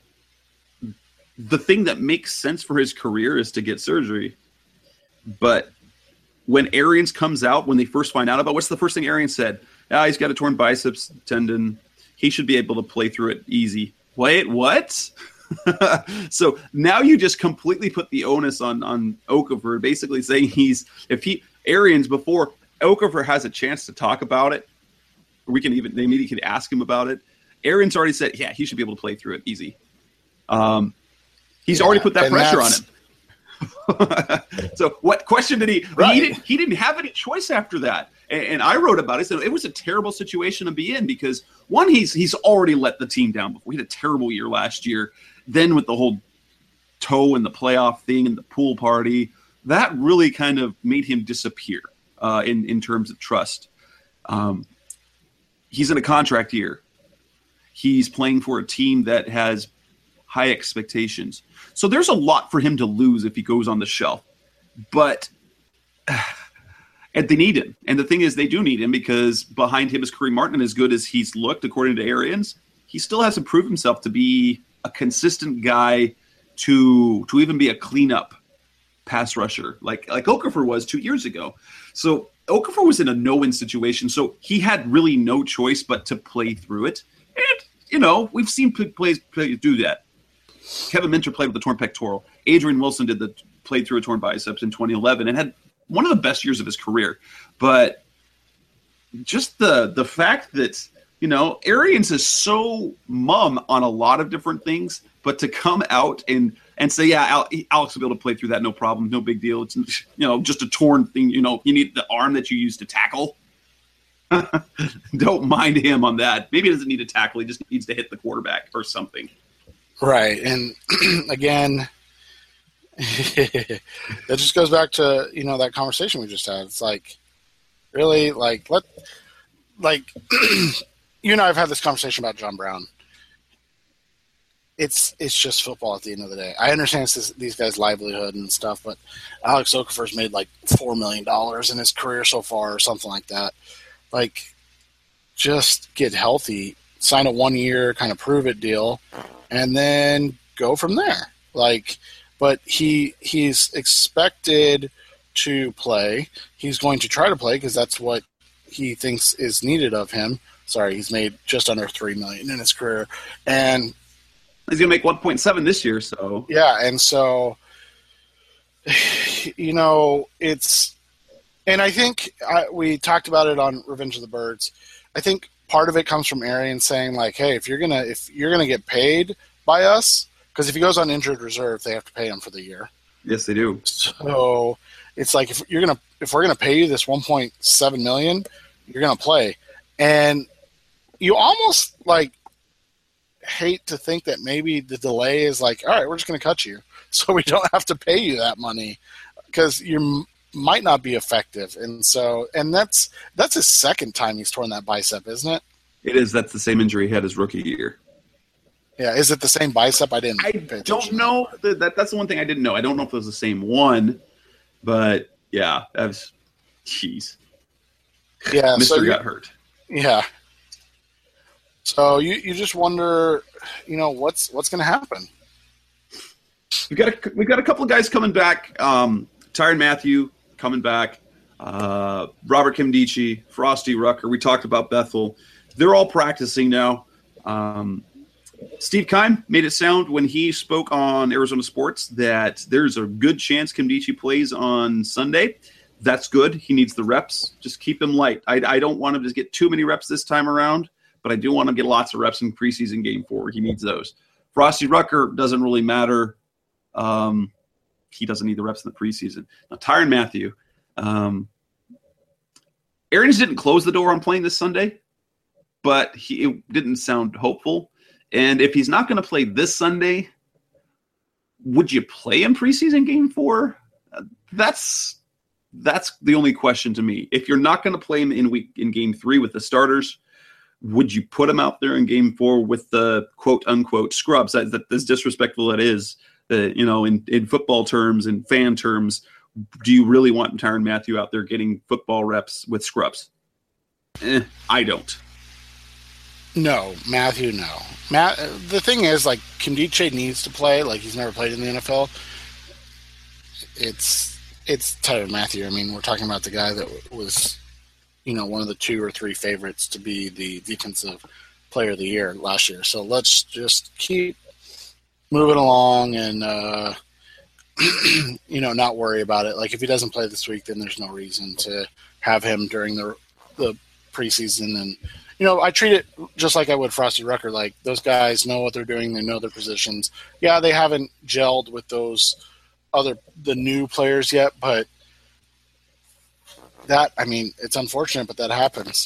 Speaker 2: thing that makes sense for his career is to get surgery. But when Arians comes out, when they first find out about, what's the first thing Arians said? He's got a torn biceps tendon. He should be able to play through it easy. Wait, what? So now you just completely put the onus on Okafor, basically saying Arians, before Okafor has a chance to talk about it, they immediately could ask him about it. Arians already said, yeah, he should be able to play through it easy. He's already put that pressure on him. So what question did he? Right. He didn't have any choice after that. And I wrote about it. So it was a terrible situation to be in because, one, he's already let the team down before. He had a terrible year last year. Then with the whole toe and the playoff thing and the pool party, that really kind of made him disappear in terms of trust. He's in a contract year. He's playing for a team that has high expectations. So there's a lot for him to lose if he goes on the shelf. But and they need him. And the thing is, they do need him because behind him is Kareem Martin, and as good as he's looked, according to Arians, he still has to prove himself to be a consistent guy to even be a cleanup pass rusher like Okafor was 2 years ago. So Okafor was in a no-win situation, so he had really no choice but to play through it. And, we've seen players do that. Kevin Minter played with a torn pectoral. Adrian Wilson played through a torn biceps in 2011 and had one of the best years of his career. But just the fact that, Arians is so mum on a lot of different things, but to come out and say, yeah, Alex will be able to play through that, no problem, no big deal. It's, just a torn thing. You need the arm that you use to tackle. Don't mind him on that. Maybe he doesn't need to tackle. He just needs to hit the quarterback or something.
Speaker 3: Right. And again, that just goes back to, that conversation we just had. It's like, really, you and I have had this conversation about John Brown. It's just football at the end of the day. I understand it's these guys' livelihood and stuff, but Alex Okafor's made like $4 million in his career so far or something like that. Like, just get healthy, sign a 1-year kind of prove-it deal, and then go from there. But he's expected to play. He's going to try to play because that's what he thinks is needed of him. Sorry, he's made just under $3 million in his career, and
Speaker 2: he's gonna make 1.7 this year. So
Speaker 3: yeah, and so it's, and I think we talked about it on Revenge of the Birds. I think part of it comes from Arian saying like, hey, if you're gonna get paid by us, because if he goes on injured reserve, they have to pay him for the year.
Speaker 2: Yes, they do.
Speaker 3: So it's like if we're gonna pay you this $1.7 million, you're gonna play, and you almost like hate to think that maybe the delay is like, all right, we're just gonna cut you, so we don't have to pay you that money because you might not be effective, and that's his second time he's torn that bicep, isn't it?
Speaker 2: It is. That's the same injury he had his rookie year.
Speaker 3: Yeah, is it the same bicep? I
Speaker 2: don't know. That's the one thing I didn't know. I don't know if it was the same one, but yeah, that was, jeez.
Speaker 3: Yeah,
Speaker 2: Mister got hurt.
Speaker 3: Yeah. So you just wonder, what's going to happen.
Speaker 2: We've got a couple of guys coming back. Tyrann Mathieu coming back. Robert Nkemdiche, Frosty Rucker. We talked about Bethel. They're all practicing now. Steve Keim made it sound when he spoke on Arizona Sports that there's a good chance Nkemdiche plays on Sunday. That's good. He needs the reps. Just keep him light. I don't want him to get too many reps this time around, but I do want him to get lots of reps in preseason game 4. He needs those. Frosty Rucker doesn't really matter. He doesn't need the reps in the preseason. Now, Tyrann Mathieu. Arians didn't close the door on playing this Sunday, but it didn't sound hopeful. And if he's not going to play this Sunday, would you play him preseason game 4? That's the only question to me. If you're not going to play him in game 3 with the starters, would you put him out there in game 4 with the quote unquote scrubs? That as disrespectful it is, in football terms and fan terms, do you really want Tyrann Mathieu out there getting football reps with scrubs? I don't.
Speaker 3: No, Mathieu, no. The thing is, like, Nkemdiche needs to play. Like, he's never played in the NFL. It's Tyrann Mathieu. I mean, we're talking about the guy that was, one of the 2 or 3 favorites to be the defensive player of the year last year. So let's just keep moving along and, not worry about it. Like, if he doesn't play this week, then there's no reason to have him during the preseason. And, I treat it just like I would Frosty Rucker. Like, those guys know what they're doing. They know their positions. Yeah, they haven't gelled with the new players yet, but it's unfortunate, but that happens.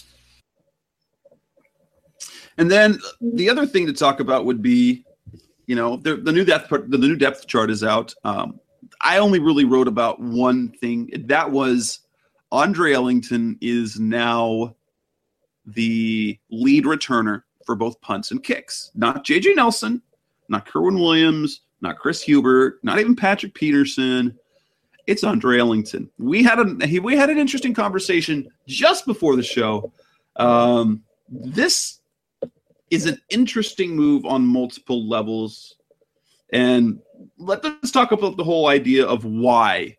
Speaker 2: And then the other thing to talk about would be, the new depth chart is out. I only really wrote about one thing. That was Andre Ellington is now the lead returner for both punts and kicks. Not J.J. Nelson, not Kerwin Williams, not Chris Hubert, not even Patrick Peterson. It's Andre Ellington. We had an interesting conversation just before the show. This is an interesting move on multiple levels. And let's talk about the whole idea of why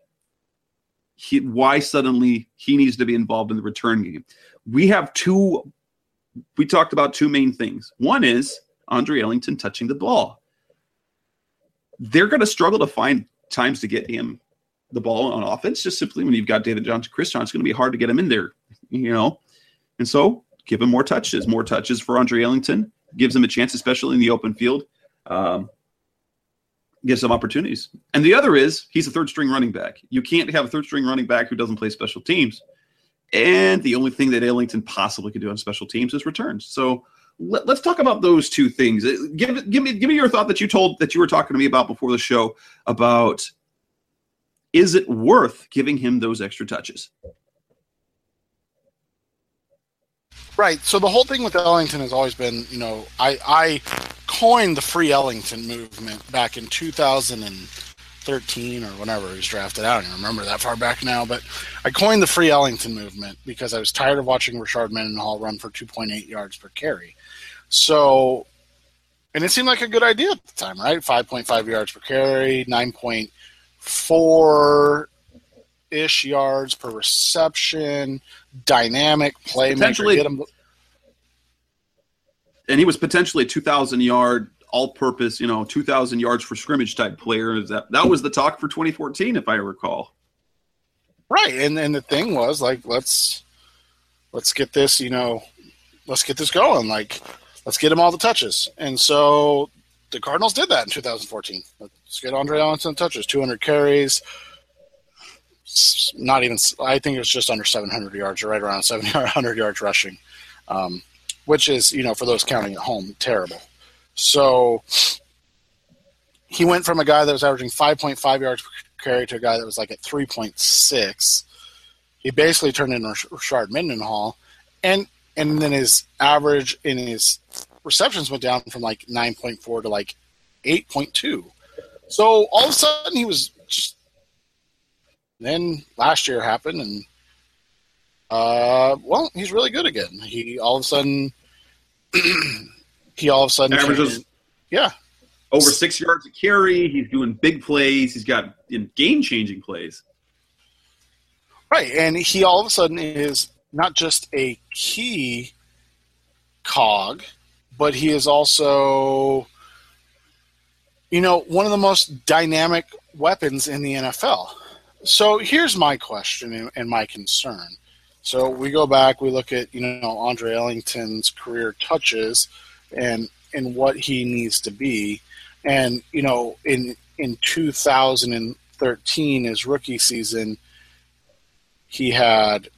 Speaker 2: suddenly he needs to be involved in the return game. We talked about two main things. One is Andre Ellington touching the ball. They're going to struggle to find times to get him the ball on offense, just simply when you've got David Johnson, Chris Johnson, it's going to be hard to get him in there, And so give him more touches for Andre Ellington, gives him a chance, especially in the open field, gives him opportunities. And the other is he's a third-string running back. You can't have a third-string running back who doesn't play special teams. And the only thing that Ellington possibly could do on special teams is returns. So let's talk about those two things. Give me your thought that you were talking to me about before the show about, is it worth giving him those extra touches?
Speaker 3: Right. So the whole thing with Ellington has always been, I coined the free Ellington movement back in 2013 or whenever he was drafted. I don't even remember that far back now, but I coined the free Ellington movement because I was tired of watching Rashard Mendenhall run for 2.8 yards per carry. So, and it seemed like a good idea at the time, right? 5.5 yards per carry, 9.4-ish yards per reception, dynamic playmaker.
Speaker 2: And he was potentially a 2,000-yard all-purpose, 2,000 yards for scrimmage type player. That was the talk for 2014, if I recall.
Speaker 3: Right, and the thing was like, let's get this, let's get this going. Like, let's get him all the touches. And so the Cardinals did that in 2014. Let's get Andre Ellington touches, 200 carries. Not even, I think it was just under 700 yards, or right around 700 yards rushing, which is, for those counting at home, terrible. So he went from a guy that was averaging 5.5 yards per carry to a guy that was like at 3.6. He basically turned into Rashard Mendenhall, and then his average in his receptions went down from like 9.4 to like 8.2. So all of a sudden he was just. Then last year happened, and he's really good again. He all of a sudden
Speaker 2: averages over 6 yards a carry. He's doing big plays. He's got game-changing plays.
Speaker 3: Right, and he all of a sudden is not just a key cog, but he is also, one of the most dynamic weapons in the NFL. So here's my question and my concern. So we go back, we look at, Andre Ellington's career touches and what he needs to be. And, in 2013, his rookie season, he had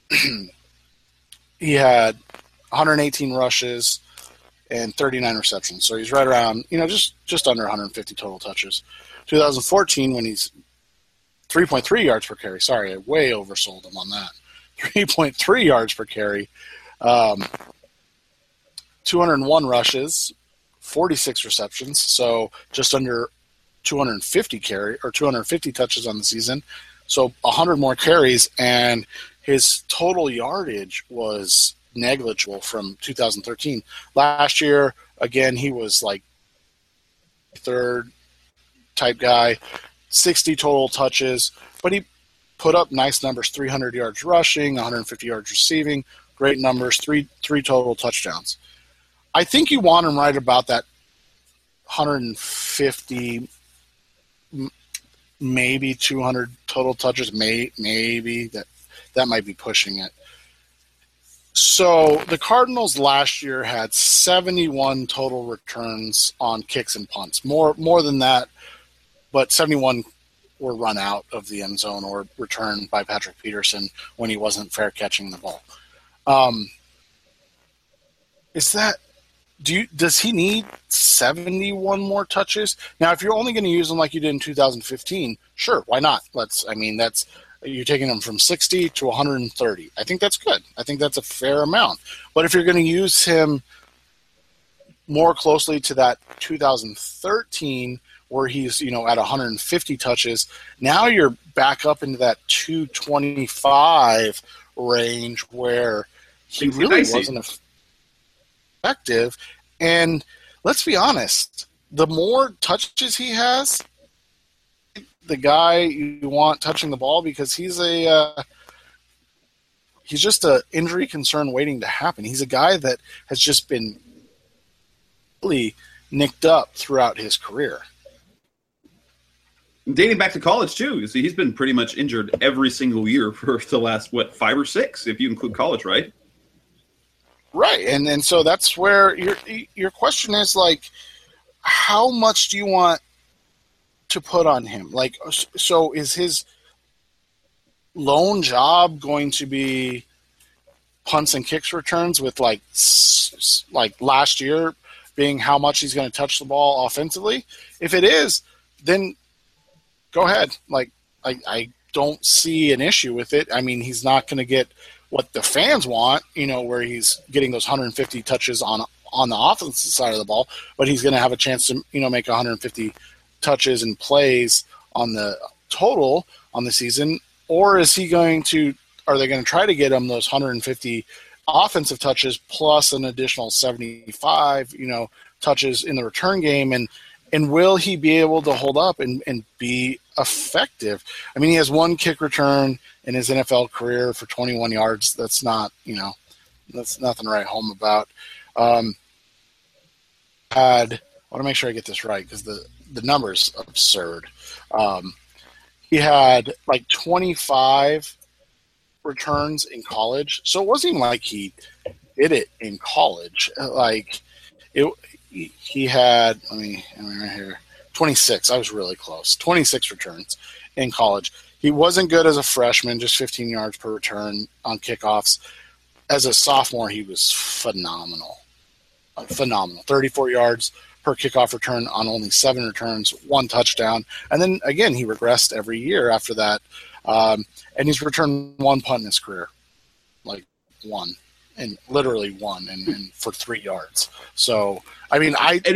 Speaker 3: 118 rushes and 39 receptions. So he's right around, just under 150 total touches. 2014, when he's 3.3 yards per carry. Sorry, I way oversold him on that. 3.3 yards per carry, 201 rushes, 46 receptions, so just under 250 touches on the season. So 100 more carries, and his total yardage was negligible from 2013. Last year, again, he was like third type guy. 60 total touches, but he put up nice numbers, 300 yards rushing, 150 yards receiving, great numbers, three total touchdowns. I think you want him right about that 150, maybe 200 total touches, maybe that might be pushing it. So the Cardinals last year had 71 total returns on kicks and punts, more than that. But 71 were run out of the end zone or returned by Patrick Peterson when he wasn't fair catching the ball. Does he need 71 more touches? Now, if you're only going to use them like you did in 2015, sure, why not? You're taking them from 60 to 130. I think that's good. I think that's a fair amount. But if you're going to use him more closely to that 2013 where he's, at 150 touches. Now you're back up into that 225 range where he really wasn't effective. And let's be honest, the more touches he has, the guy you want touching the ball, because he's just an injury concern waiting to happen. He's a guy that has just been really nicked up throughout his career.
Speaker 2: Dating back to college, too. See, he's been pretty much injured every single year for the last, 5 or 6, if you include college, right?
Speaker 3: Right, and so that's where your question is, like, how much do you want to put on him? Like, so is his lone job going to be punts and kicks returns with like last year being how much he's going to touch the ball offensively? If it is, then go ahead. Like, I don't see an issue with it. I mean, he's not going to get what the fans want, where he's getting those 150 touches on the offensive side of the ball, but he's going to have a chance to, make 150 touches and plays on the total on the season. Or are they going to try to get him those 150 offensive touches plus an additional 75, touches in the return game? And will he be able to hold up and be effective? I mean, he has one kick return in his NFL career for 21 yards. That's not, that's nothing to write home about. I want to make sure I get this right because the number's absurd. He had like 25 returns in college, so it wasn't even like he did it in college. Like he had, right here, 26. I was really close. 26 returns in college. He wasn't good as a freshman, just 15 yards per return on kickoffs. As a sophomore, he was phenomenal. 34 yards per kickoff return on only 7 returns, 1 touchdown. And then, again, he regressed every year after that. And he's returned 1 punt in his career. Like, 1. And literally 1 and for 3 yards. So, I mean,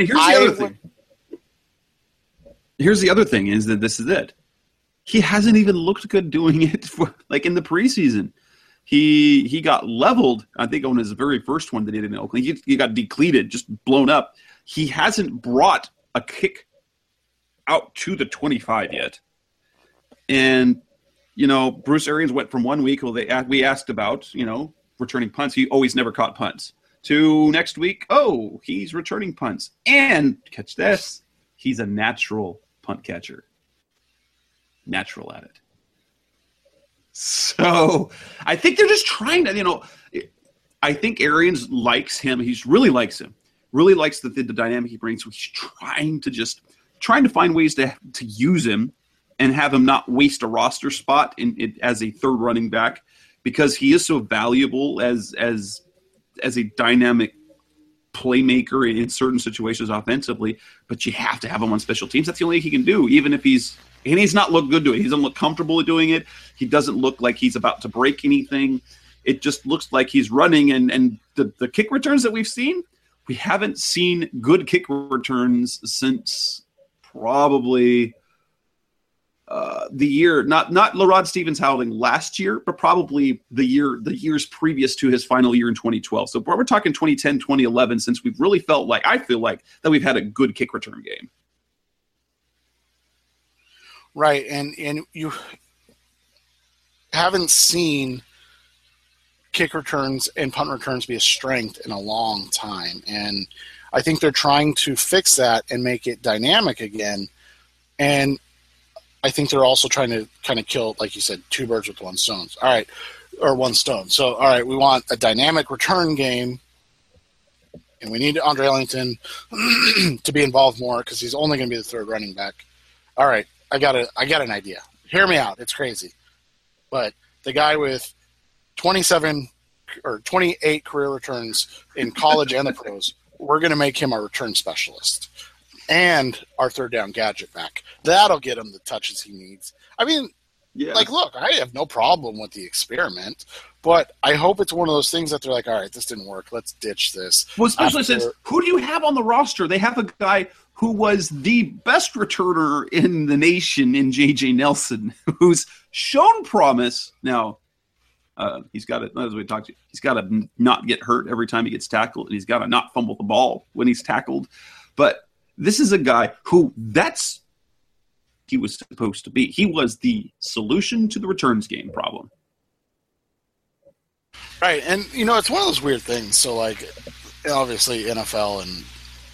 Speaker 2: Here's the other thing is that this is it. He hasn't even looked good doing it in the preseason. He got leveled, I think, on his very first one that he did in Oakland. He got depleted, just blown up. He hasn't brought a kick out to the 25 yet. And, Bruce Arians went from 1 week, we asked about, returning punts. He always never caught punts. To next week, he's returning punts. And, catch this, he's a natural punt catcher. Natural at it. So I think they're just trying to, I think Arians likes him. He really likes him. Really likes the dynamic he brings. So he's trying to find ways to use him and have him not waste a roster spot as a third running back, because he is so valuable as a dynamic playmaker in certain situations offensively. But you have to have him on special teams. That's the only thing he can do, even if he's not look good doing it. He doesn't look comfortable at doing it. He doesn't look like he's about to break anything. It just looks like he's running. And the kick returns that we've seen, we haven't seen good kick returns since probably the year, not LaRod Stevens-Howling last year, but probably the years previous to his final year in 2012. So we're talking 2010, 2011, since we've really I feel like that we've had a good kick return game.
Speaker 3: Right, and you haven't seen kick returns and punt returns be a strength in a long time, and I think they're trying to fix that and make it dynamic again, and I think they're also trying to kind of kill, like you said, 2 birds with 1 stone. All right, or 1 stone. So, all right, we want a dynamic return game, and we need Andre Ellington to be involved more because he's only going to be the third running back. All right. I got an idea. Hear me out. It's crazy. But the guy with 27 or 28 career returns in college and the pros, we're going to make him our return specialist and our third down gadget back. That'll get him the touches he needs. I mean, look, I have no problem with the experiment, But I hope it's one of those things that they're like, all right, this didn't work. Let's ditch this.
Speaker 2: Well, especially since who do you have on the roster? They have a guy who was the best returner in the nation in J.J. Nelson, who's shown promise. Now, he's got to, as we talked, he's got to not get hurt every time he gets tackled, and he's got to not fumble the ball when he's tackled. But this is a guy who he was supposed to be. He was the solution to the returns game problem.
Speaker 3: Right, and it's one of those weird things. So, like, obviously, NFL and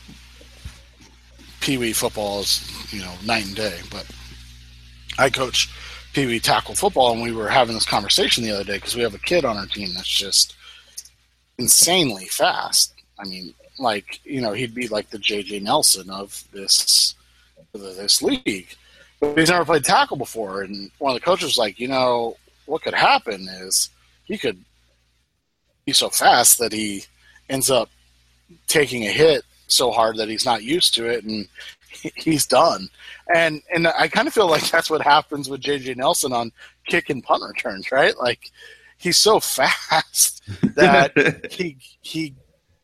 Speaker 3: Pee Wee football is night and day. But I coach Pee Wee tackle football, and we were having this conversation the other day because we have a kid on our team that's just insanely fast. I mean, like he'd be like the J.J. Nelson of this league. But he's never played tackle before, and one of the coaches was like, what could happen is he could be so fast that he ends up taking a hit so hard that he's not used to it, and he's done. And I kind of feel like that's what happens with J.J. Nelson on kick and punt returns, right? Like, he's so fast that he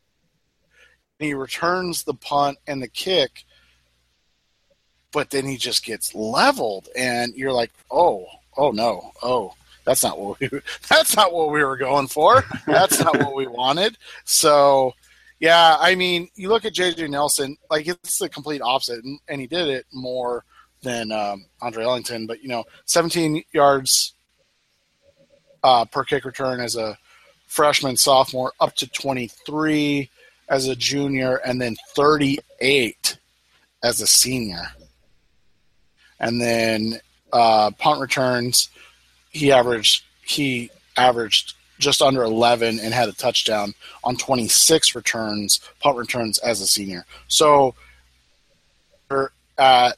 Speaker 3: returns the punt and the kick, but then he just gets leveled, and you're like, oh no, that's not what we were going for. That's not what we wanted. So, yeah, I mean, you look at J.J. Nelson, like, it's the complete opposite, and he did it more than Andre Ellington. But 17 yards per kick return as a freshman, sophomore, up to 23 as a junior, and then 38 as a senior. And then punt returns, he averaged just under 11 and had a touchdown on 26 punt returns as a senior. So at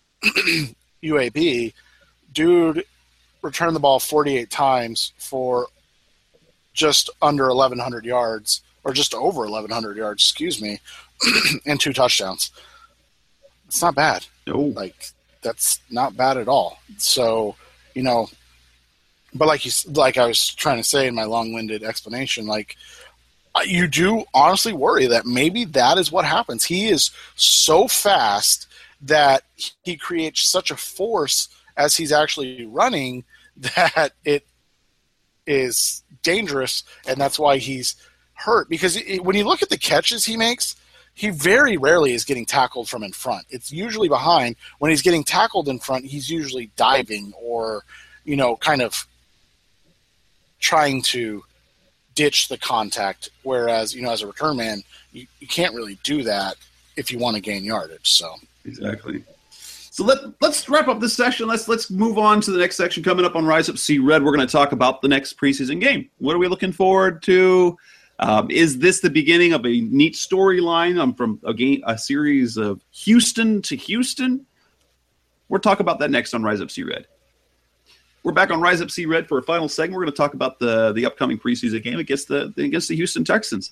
Speaker 3: UAB, dude returned the ball 48 times for just under 1,100 yards, or just over 1,100 yards, excuse me, and 2 touchdowns. It's not bad.
Speaker 2: No.
Speaker 3: Like, that's not bad at all. So, but like I was trying to say in my long-winded explanation, like, you do honestly worry that maybe that is what happens. He is so fast that he creates such a force as he's actually running that it is dangerous, and that's why he's hurt. Because when you look at the catches he makes, he very rarely is getting tackled from in front. It's usually behind. When he's getting tackled in front, he's usually diving or, kind of trying to ditch the contact. Whereas, as a return man, you can't really do that if you want to gain yardage. So
Speaker 2: exactly. So let's wrap up this session. Let's move on to the next section coming up on Rise Up See Red. We're going to talk about the next preseason game. What are we looking forward to? Is this the beginning of a neat storyline from a series of Houston to Houston? We'll talk about that next on Rise Up See Red. We're back on Rise Up See Red for a final segment. We're going to talk about the upcoming preseason game against the Houston Texans.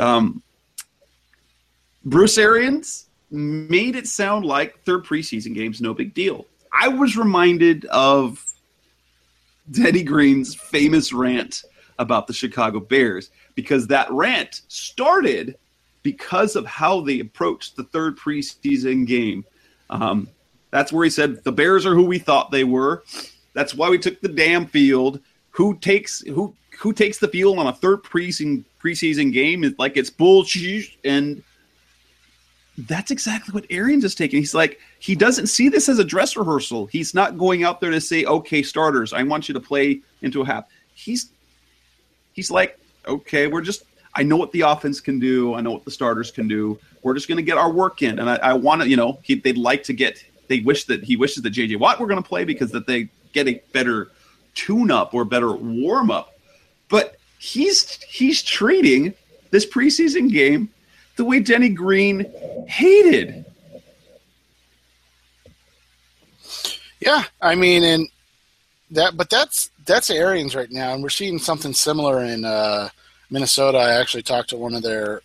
Speaker 2: Bruce Arians made it sound like third preseason game's no big deal. I was reminded of Denny Green's famous rant about the Chicago Bears, because that rant started because of how they approached the third preseason game. That's where he said, the Bears are who we thought they were. That's why we took the damn field. Who takes the field on a third preseason game? It's like it's bullshit. And that's exactly what Arians is taking. He's like, he doesn't see this as a dress rehearsal. He's not going out there to say, okay, starters, I want you to play into a half. He's like, okay, I know what the offense can do. I know what the starters can do. We're just going to get our work in. And I want to, he wishes that J.J. Watt were going to play because that they get a better tune-up or better warm-up. But he's treating this preseason game the way Denny Green hated.
Speaker 3: Yeah, I mean, but that's Arians right now, and we're seeing something similar in Minnesota. I actually talked to one of their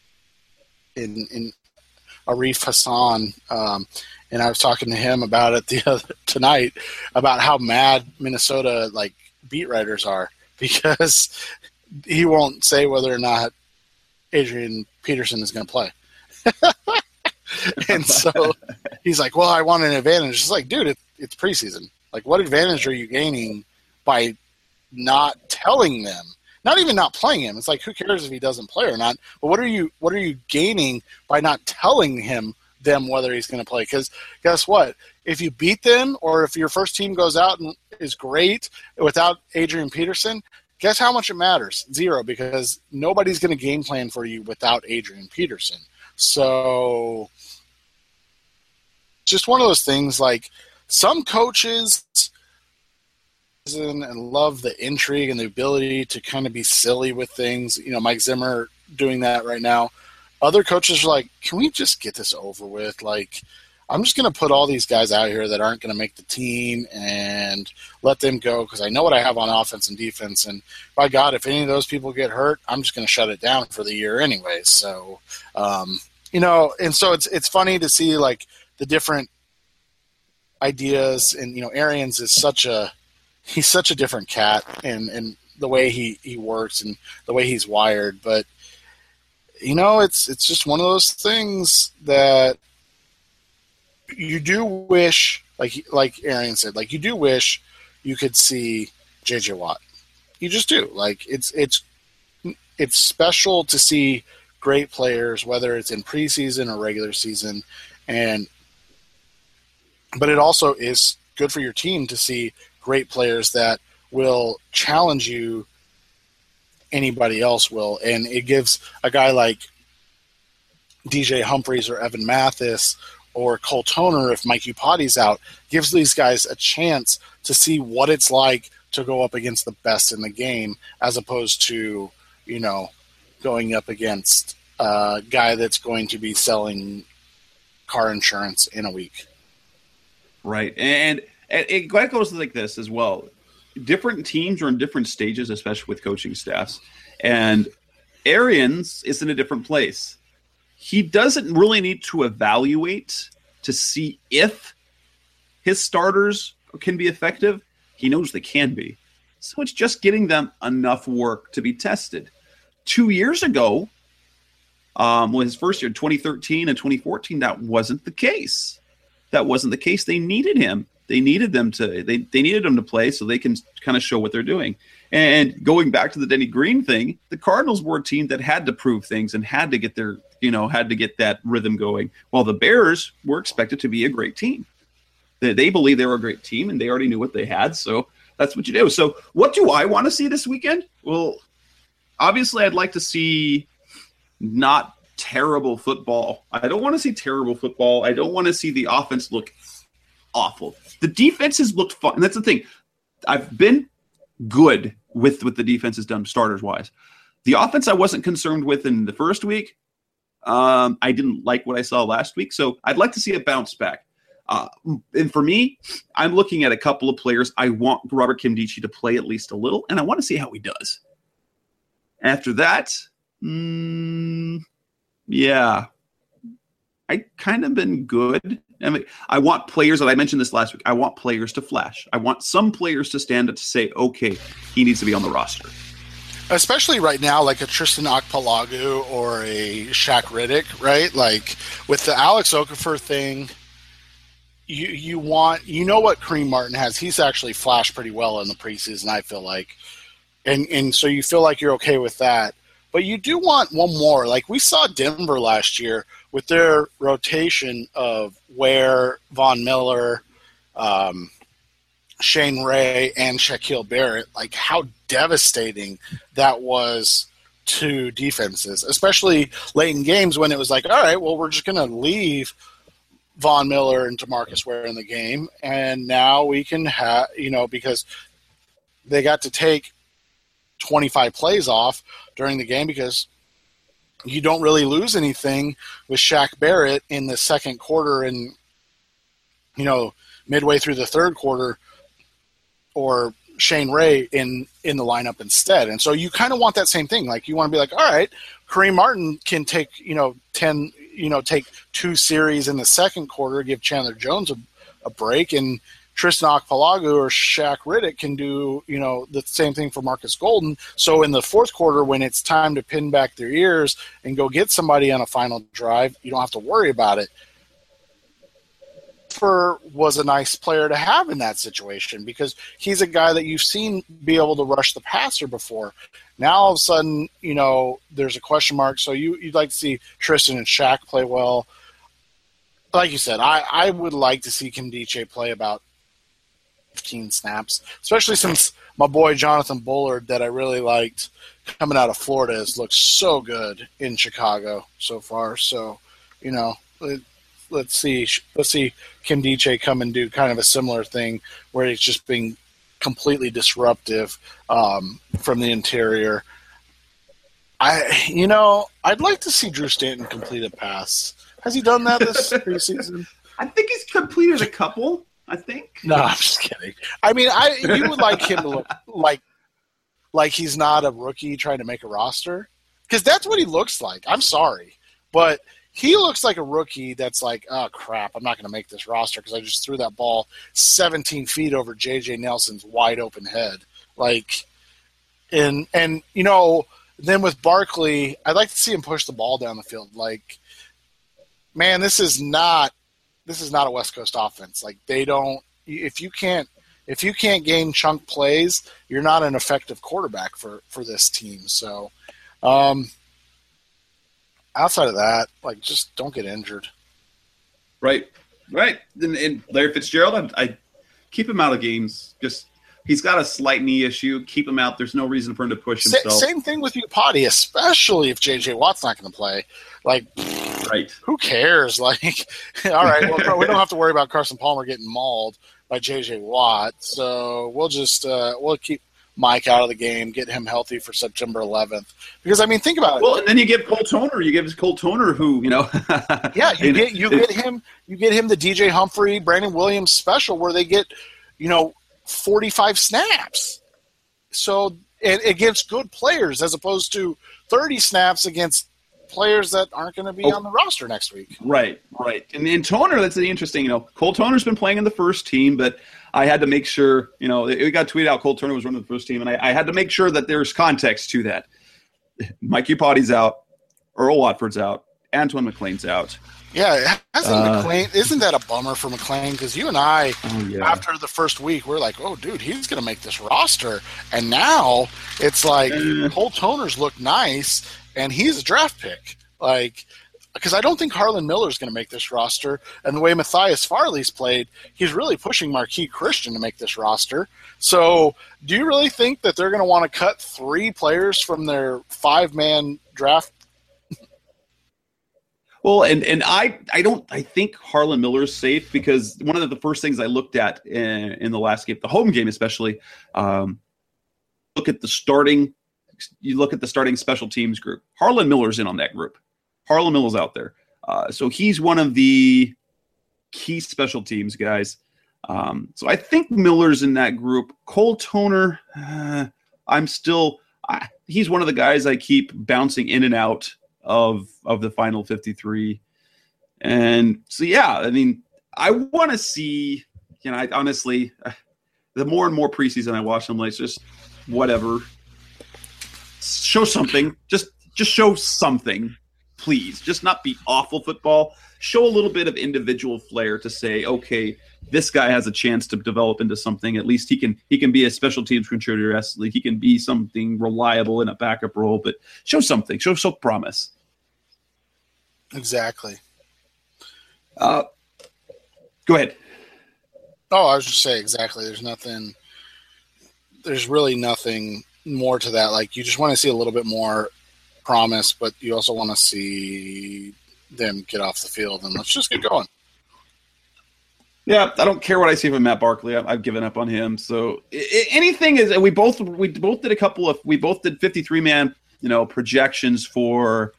Speaker 3: in Arif Hassan, and I was talking to him about it tonight about how mad Minnesota beat writers are because he won't say whether or not Adrian Peterson is going to play. And so he's like, well, I want an advantage. It's like, dude, it's preseason. Like, what advantage are you gaining by not telling them? Not even not playing him. It's like, who cares if he doesn't play or not? But what are you gaining by not telling them whether he's going to play? Because guess what? If you beat them, or if your first team goes out and is great without Adrian Peterson, guess how much it matters? 0, because nobody's going to game plan for you without Adrian Peterson. So just one of those things, like, some coaches and love the intrigue and the ability to kind of be silly with things. You know, Mike Zimmer doing that right now. Other coaches are like, can we just get this over with? Like, I'm just going to put all these guys out here that aren't going to make the team and let them go because I know what I have on offense and defense. And by God, if any of those people get hurt, I'm just going to shut it down for the year anyway. So, and so it's funny to see, like, the different ideas. And, Arians is he's such a different cat and the way he works and the way he's wired. But, it's just one of those things that you do wish, like Arian said, like, you do wish you could see J.J. Watt. You just do. Like, it's special to see great players, whether it's in preseason or regular season. But it also is good for your team to see great players that will challenge you. Anybody else will. And it gives a guy like DJ Humphries or Evan Mathis or Cole Toner, if Mike Upati's out, gives these guys a chance to see what it's like to go up against the best in the game, as opposed to, going up against a guy that's going to be selling car insurance in a week.
Speaker 2: Right. And it goes like this as well. Different teams are in different stages, especially with coaching staffs. And Arians is in a different place. He doesn't really need to evaluate to see if his starters can be effective. He knows they can be. So it's just getting them enough work to be tested. 2 years ago, his first year, 2013 and 2014, that wasn't the case. That wasn't the case. They needed him. They needed them to. They needed him to play so they can kind of show what they're doing. And going back to the Denny Green thing, the Cardinals were a team that had to prove things and had to get that rhythm going. While the Bears were expected to be a great team. They believed they were a great team, and they already knew what they had. So that's what you do. So what do I want to see this weekend? Well, obviously, I'd like to see not terrible football. I don't want to see terrible football. I don't want to see the offense look awful. The defense has looked fun. And that's the thing. I've been good with what the defense has done starters-wise. The offense I wasn't concerned with in the first week. I didn't like what I saw last week. So I'd like to see it bounce back. And for me, I'm looking at a couple of players. I want Robert Nkemdiche to play at least a little, and I want to see how he does. After that, yeah, I kind of been good. I mean, I want players, that I mentioned this last week, I want players to flash. I want some players to stand up to say, okay, he needs to be on the roster.
Speaker 3: Especially right now, like a Tristan Akpalagu or a Shaq Riddick, right? Like with the Alex Okafor thing, you want, what Kareem Martin has. He's actually flashed pretty well in the preseason, I feel like. And so you feel like you're okay with that. But you do want one more. Like we saw Denver last year with their rotation of Ware, Von Miller, Shane Ray, and Shaquille Barrett, like how devastating that was to defenses, especially late in games when it was like, all right, well, we're just going to leave Von Miller and DeMarcus Ware in the game, and now we can have, because they got to take 25 plays off during the game because you don't really lose anything with Shaq Barrett in the second quarter and, midway through the third quarter, or Shane Ray in the lineup instead. And so you kind of want that same thing. Like you want to be like, all right, Kareem Martin can take, 10, take 2 series in the second quarter, give Chandler Jones a break, and Tristan Akpalagu or Shaq Riddick can do, the same thing for Marcus Golden. So in the fourth quarter, when it's time to pin back their ears and go get somebody on a final drive, you don't have to worry about it. Was a nice player to have in that situation because he's a guy that you've seen be able to rush the passer before. Now all of a sudden, there's a question mark. So you'd like to see Tristan and Shaq play well. Like you said, I would like to see Kim Diche play about 15 snaps, especially since my boy Jonathan Bullard that I really liked coming out of Florida has looked so good in Chicago so far. So, let's see Kim Diche come and do kind of a similar thing where he's just being completely disruptive from the interior. I'd like to see Drew Stanton complete a pass. Has he done that this preseason?
Speaker 2: I think he's completed a couple. I think.
Speaker 3: No, I'm just kidding. I mean, you would like him to look like he's not a rookie trying to make a roster, because that's what he looks like. I'm sorry, but he looks like a rookie that's like, oh crap, I'm not going to make this roster because I just threw that ball 17 feet over J.J. Nelson's wide open head. And then with Barkley, I'd like to see him push the ball down the field. Like, man, this is not a West Coast offense. Like, if you can't gain chunk plays, you're not an effective quarterback for this team. So, outside of that, just don't get injured.
Speaker 2: Right. And Larry Fitzgerald, I keep him out of games. Just he's got a slight knee issue. Keep him out. There's no reason for him to push himself.
Speaker 3: Same thing with Potty, especially if J.J. Watt's not going to play.
Speaker 2: Right.
Speaker 3: Who cares? All right, well, we don't have to worry about Carson Palmer getting mauled by J.J. Watt. So we'll just we'll keep Mike out of the game, get him healthy for September 11th. Because, I mean, think about it.
Speaker 2: Well, and then you give Cole Toner. You give Cole Toner who,
Speaker 3: Yeah, you get him the DJ Humphrey, Brandon Williams special where they get, 45 snaps. So it gives good players as opposed to 30 snaps against players that aren't going to be on the roster next week.
Speaker 2: Right. And Toner, that's interesting. Cole Toner's been playing in the first team, but I had to make sure, it got tweeted out Cole Toner was running the first team, and I had to make sure that there's context to that. Mike Iupati's out, Earl Watford's out, Antoine McLean's out.
Speaker 3: Yeah, McLean, isn't that a bummer for McLean? Because you and I, after the first week, we're like, oh, dude, he's going to make this roster. And now it's like Cole Toner's look nice, and he's a draft pick. Because I don't think Harlan Miller's going to make this roster. And the way Matthias Farley's played, he's really pushing Marquis Christian to make this roster. So do you really think that they're going to want to cut 3 players from their 5-man draft?
Speaker 2: Well, and I think Harlan Miller's safe because one of the first things I looked at in the last game, the home game especially, look at the starting special teams group. Harlan Miller's in on that group. Harlan Miller's out there. So he's one of the key special teams guys. So I think Miller's in that group. Cole Toner, he's one of the guys I keep bouncing in and out of the final 53. And so, yeah, I mean, I want to see, I honestly, the more and more preseason I watch them, it's just whatever. Show something. Just show something, please. Just not be awful football. Show a little bit of individual flair to say, okay, this guy has a chance to develop into something. At least he can be a special teams contributor. He can be something reliable in a backup role. But show something. Show promise.
Speaker 3: Exactly.
Speaker 2: Go ahead.
Speaker 3: Oh, I was just saying exactly. There's really nothing more to that. You just want to see a little bit more promise, but you also want to see them get off the field, and let's just get going.
Speaker 2: Yeah, I don't care what I see from Matt Barkley. I've given up on him. So anything is. We both did 53-man, projections for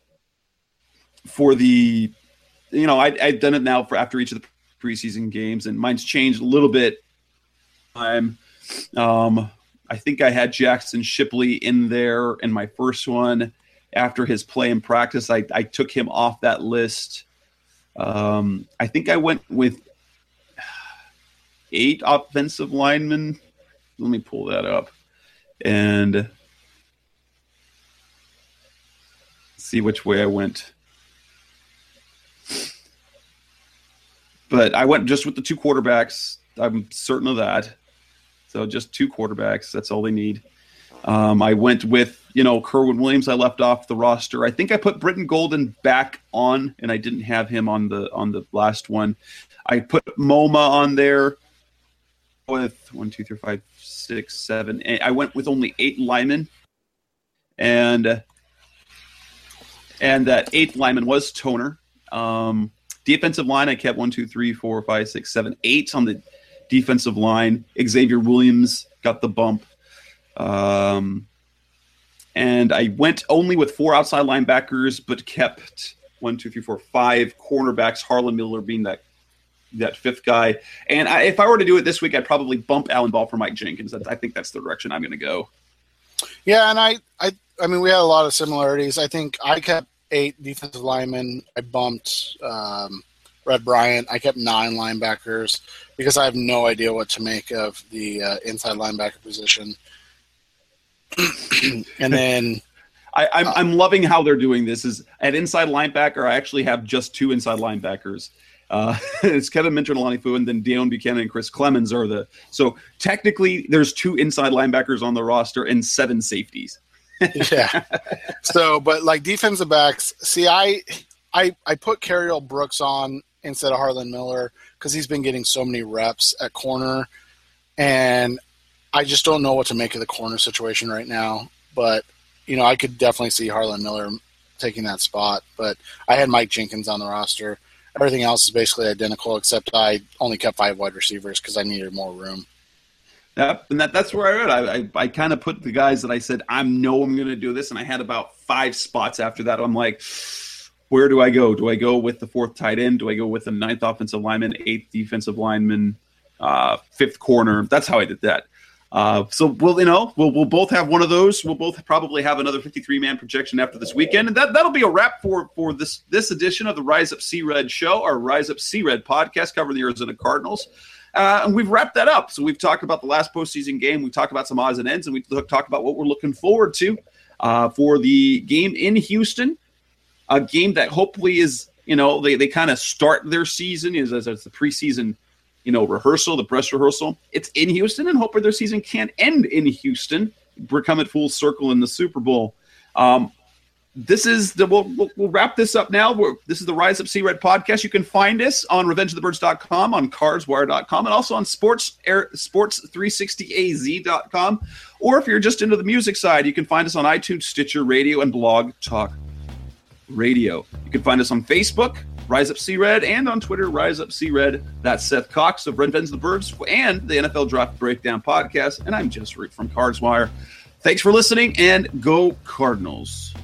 Speaker 2: the. I've done it now for after each of the preseason games, and mine's changed a little bit. I think I had Jackson Shipley in there in my first one. After his play in practice, I took him off that list. I think I went with 8 offensive linemen. Let me pull that up and see which way I went. But I went just with the 2 quarterbacks. I'm certain of that. So just 2 quarterbacks. That's all they need. I went with, Kerwin Williams. I left off the roster. I think I put Britton Golden back on, and I didn't have him on the last one. I put MoMA on there with 1, 2, 3, 5, 6, 7. I went with only 8 linemen, and that 8th lineman was Toner. Defensive line, I kept 1, 2, 3, 4, 5, 6, 7, 8 on the defensive line. Xavier Williams got the bump. And I went only with 4 outside linebackers, but kept 1, 2, 3, 4, 5 cornerbacks, Harlan Miller being that 5th guy. And if I were to do it this week, I'd probably bump Alan Ball for Mike Jenkins. I think that's the direction I'm going to go.
Speaker 3: Yeah, and I mean, we had a lot of similarities. I think I kept 8 defensive linemen. I bumped Red Bryant. I kept 9 linebackers because I have no idea what to make of the inside linebacker position. And then
Speaker 2: I'm loving how they're doing this. Is at inside linebacker, I actually have just 2 inside linebackers. It's Kevin Minter and Lonnie Fu, and then Deion Buchanan and Chris Clemens are so technically there's 2 inside linebackers on the roster and 7 safeties.
Speaker 3: Yeah. So, but like defensive backs, see, I put Carriel Brooks on instead of Harlan Miller because he's been getting so many reps at corner, and I just don't know what to make of the corner situation right now. But, I could definitely see Harlan Miller taking that spot. But I had Mike Jenkins on the roster. Everything else is basically identical, except I only kept 5 wide receivers because I needed more room.
Speaker 2: Yep, and that's where I read. I kind of put the guys that I said, I'm going to do this, and I had about 5 spots after that. I'm like, where do I go? Do I go with the 4th tight end? Do I go with the 9th offensive lineman, 8th defensive lineman, 5th corner? That's how I did that. So we'll both have one of those. We'll both probably have another 53-man projection after this weekend, and that'll be a wrap for this edition of the Rise Up Sea Red show, our Rise Up Sea Red podcast covering the Arizona Cardinals. And we've wrapped that up. So we've talked about the last postseason game. We've talked about some odds and ends, and we talked about what we're looking forward to for the game in Houston, a game that hopefully is, they kind of start their season as the preseason rehearsal, the press rehearsal. It's in Houston, and hopefully their season can end in Houston. We're coming full circle in the Super Bowl. We'll wrap this up now. This is the Rise Up Sea Red podcast. You can find us on RevengeOfTheBirds.com, on CardsWire.com, and also on Sports360AZ.com. Or if you're just into the music side, you can find us on iTunes, Stitcher Radio, and Blog Talk Radio. You can find us on Facebook, Rise Up Sea Red, and on Twitter, Rise Up Sea Red. That's Seth Cox of Revenge of the Birds and the NFL Draft Breakdown podcast. And I'm Jess Root from CardsWire. Thanks for listening, and go Cardinals.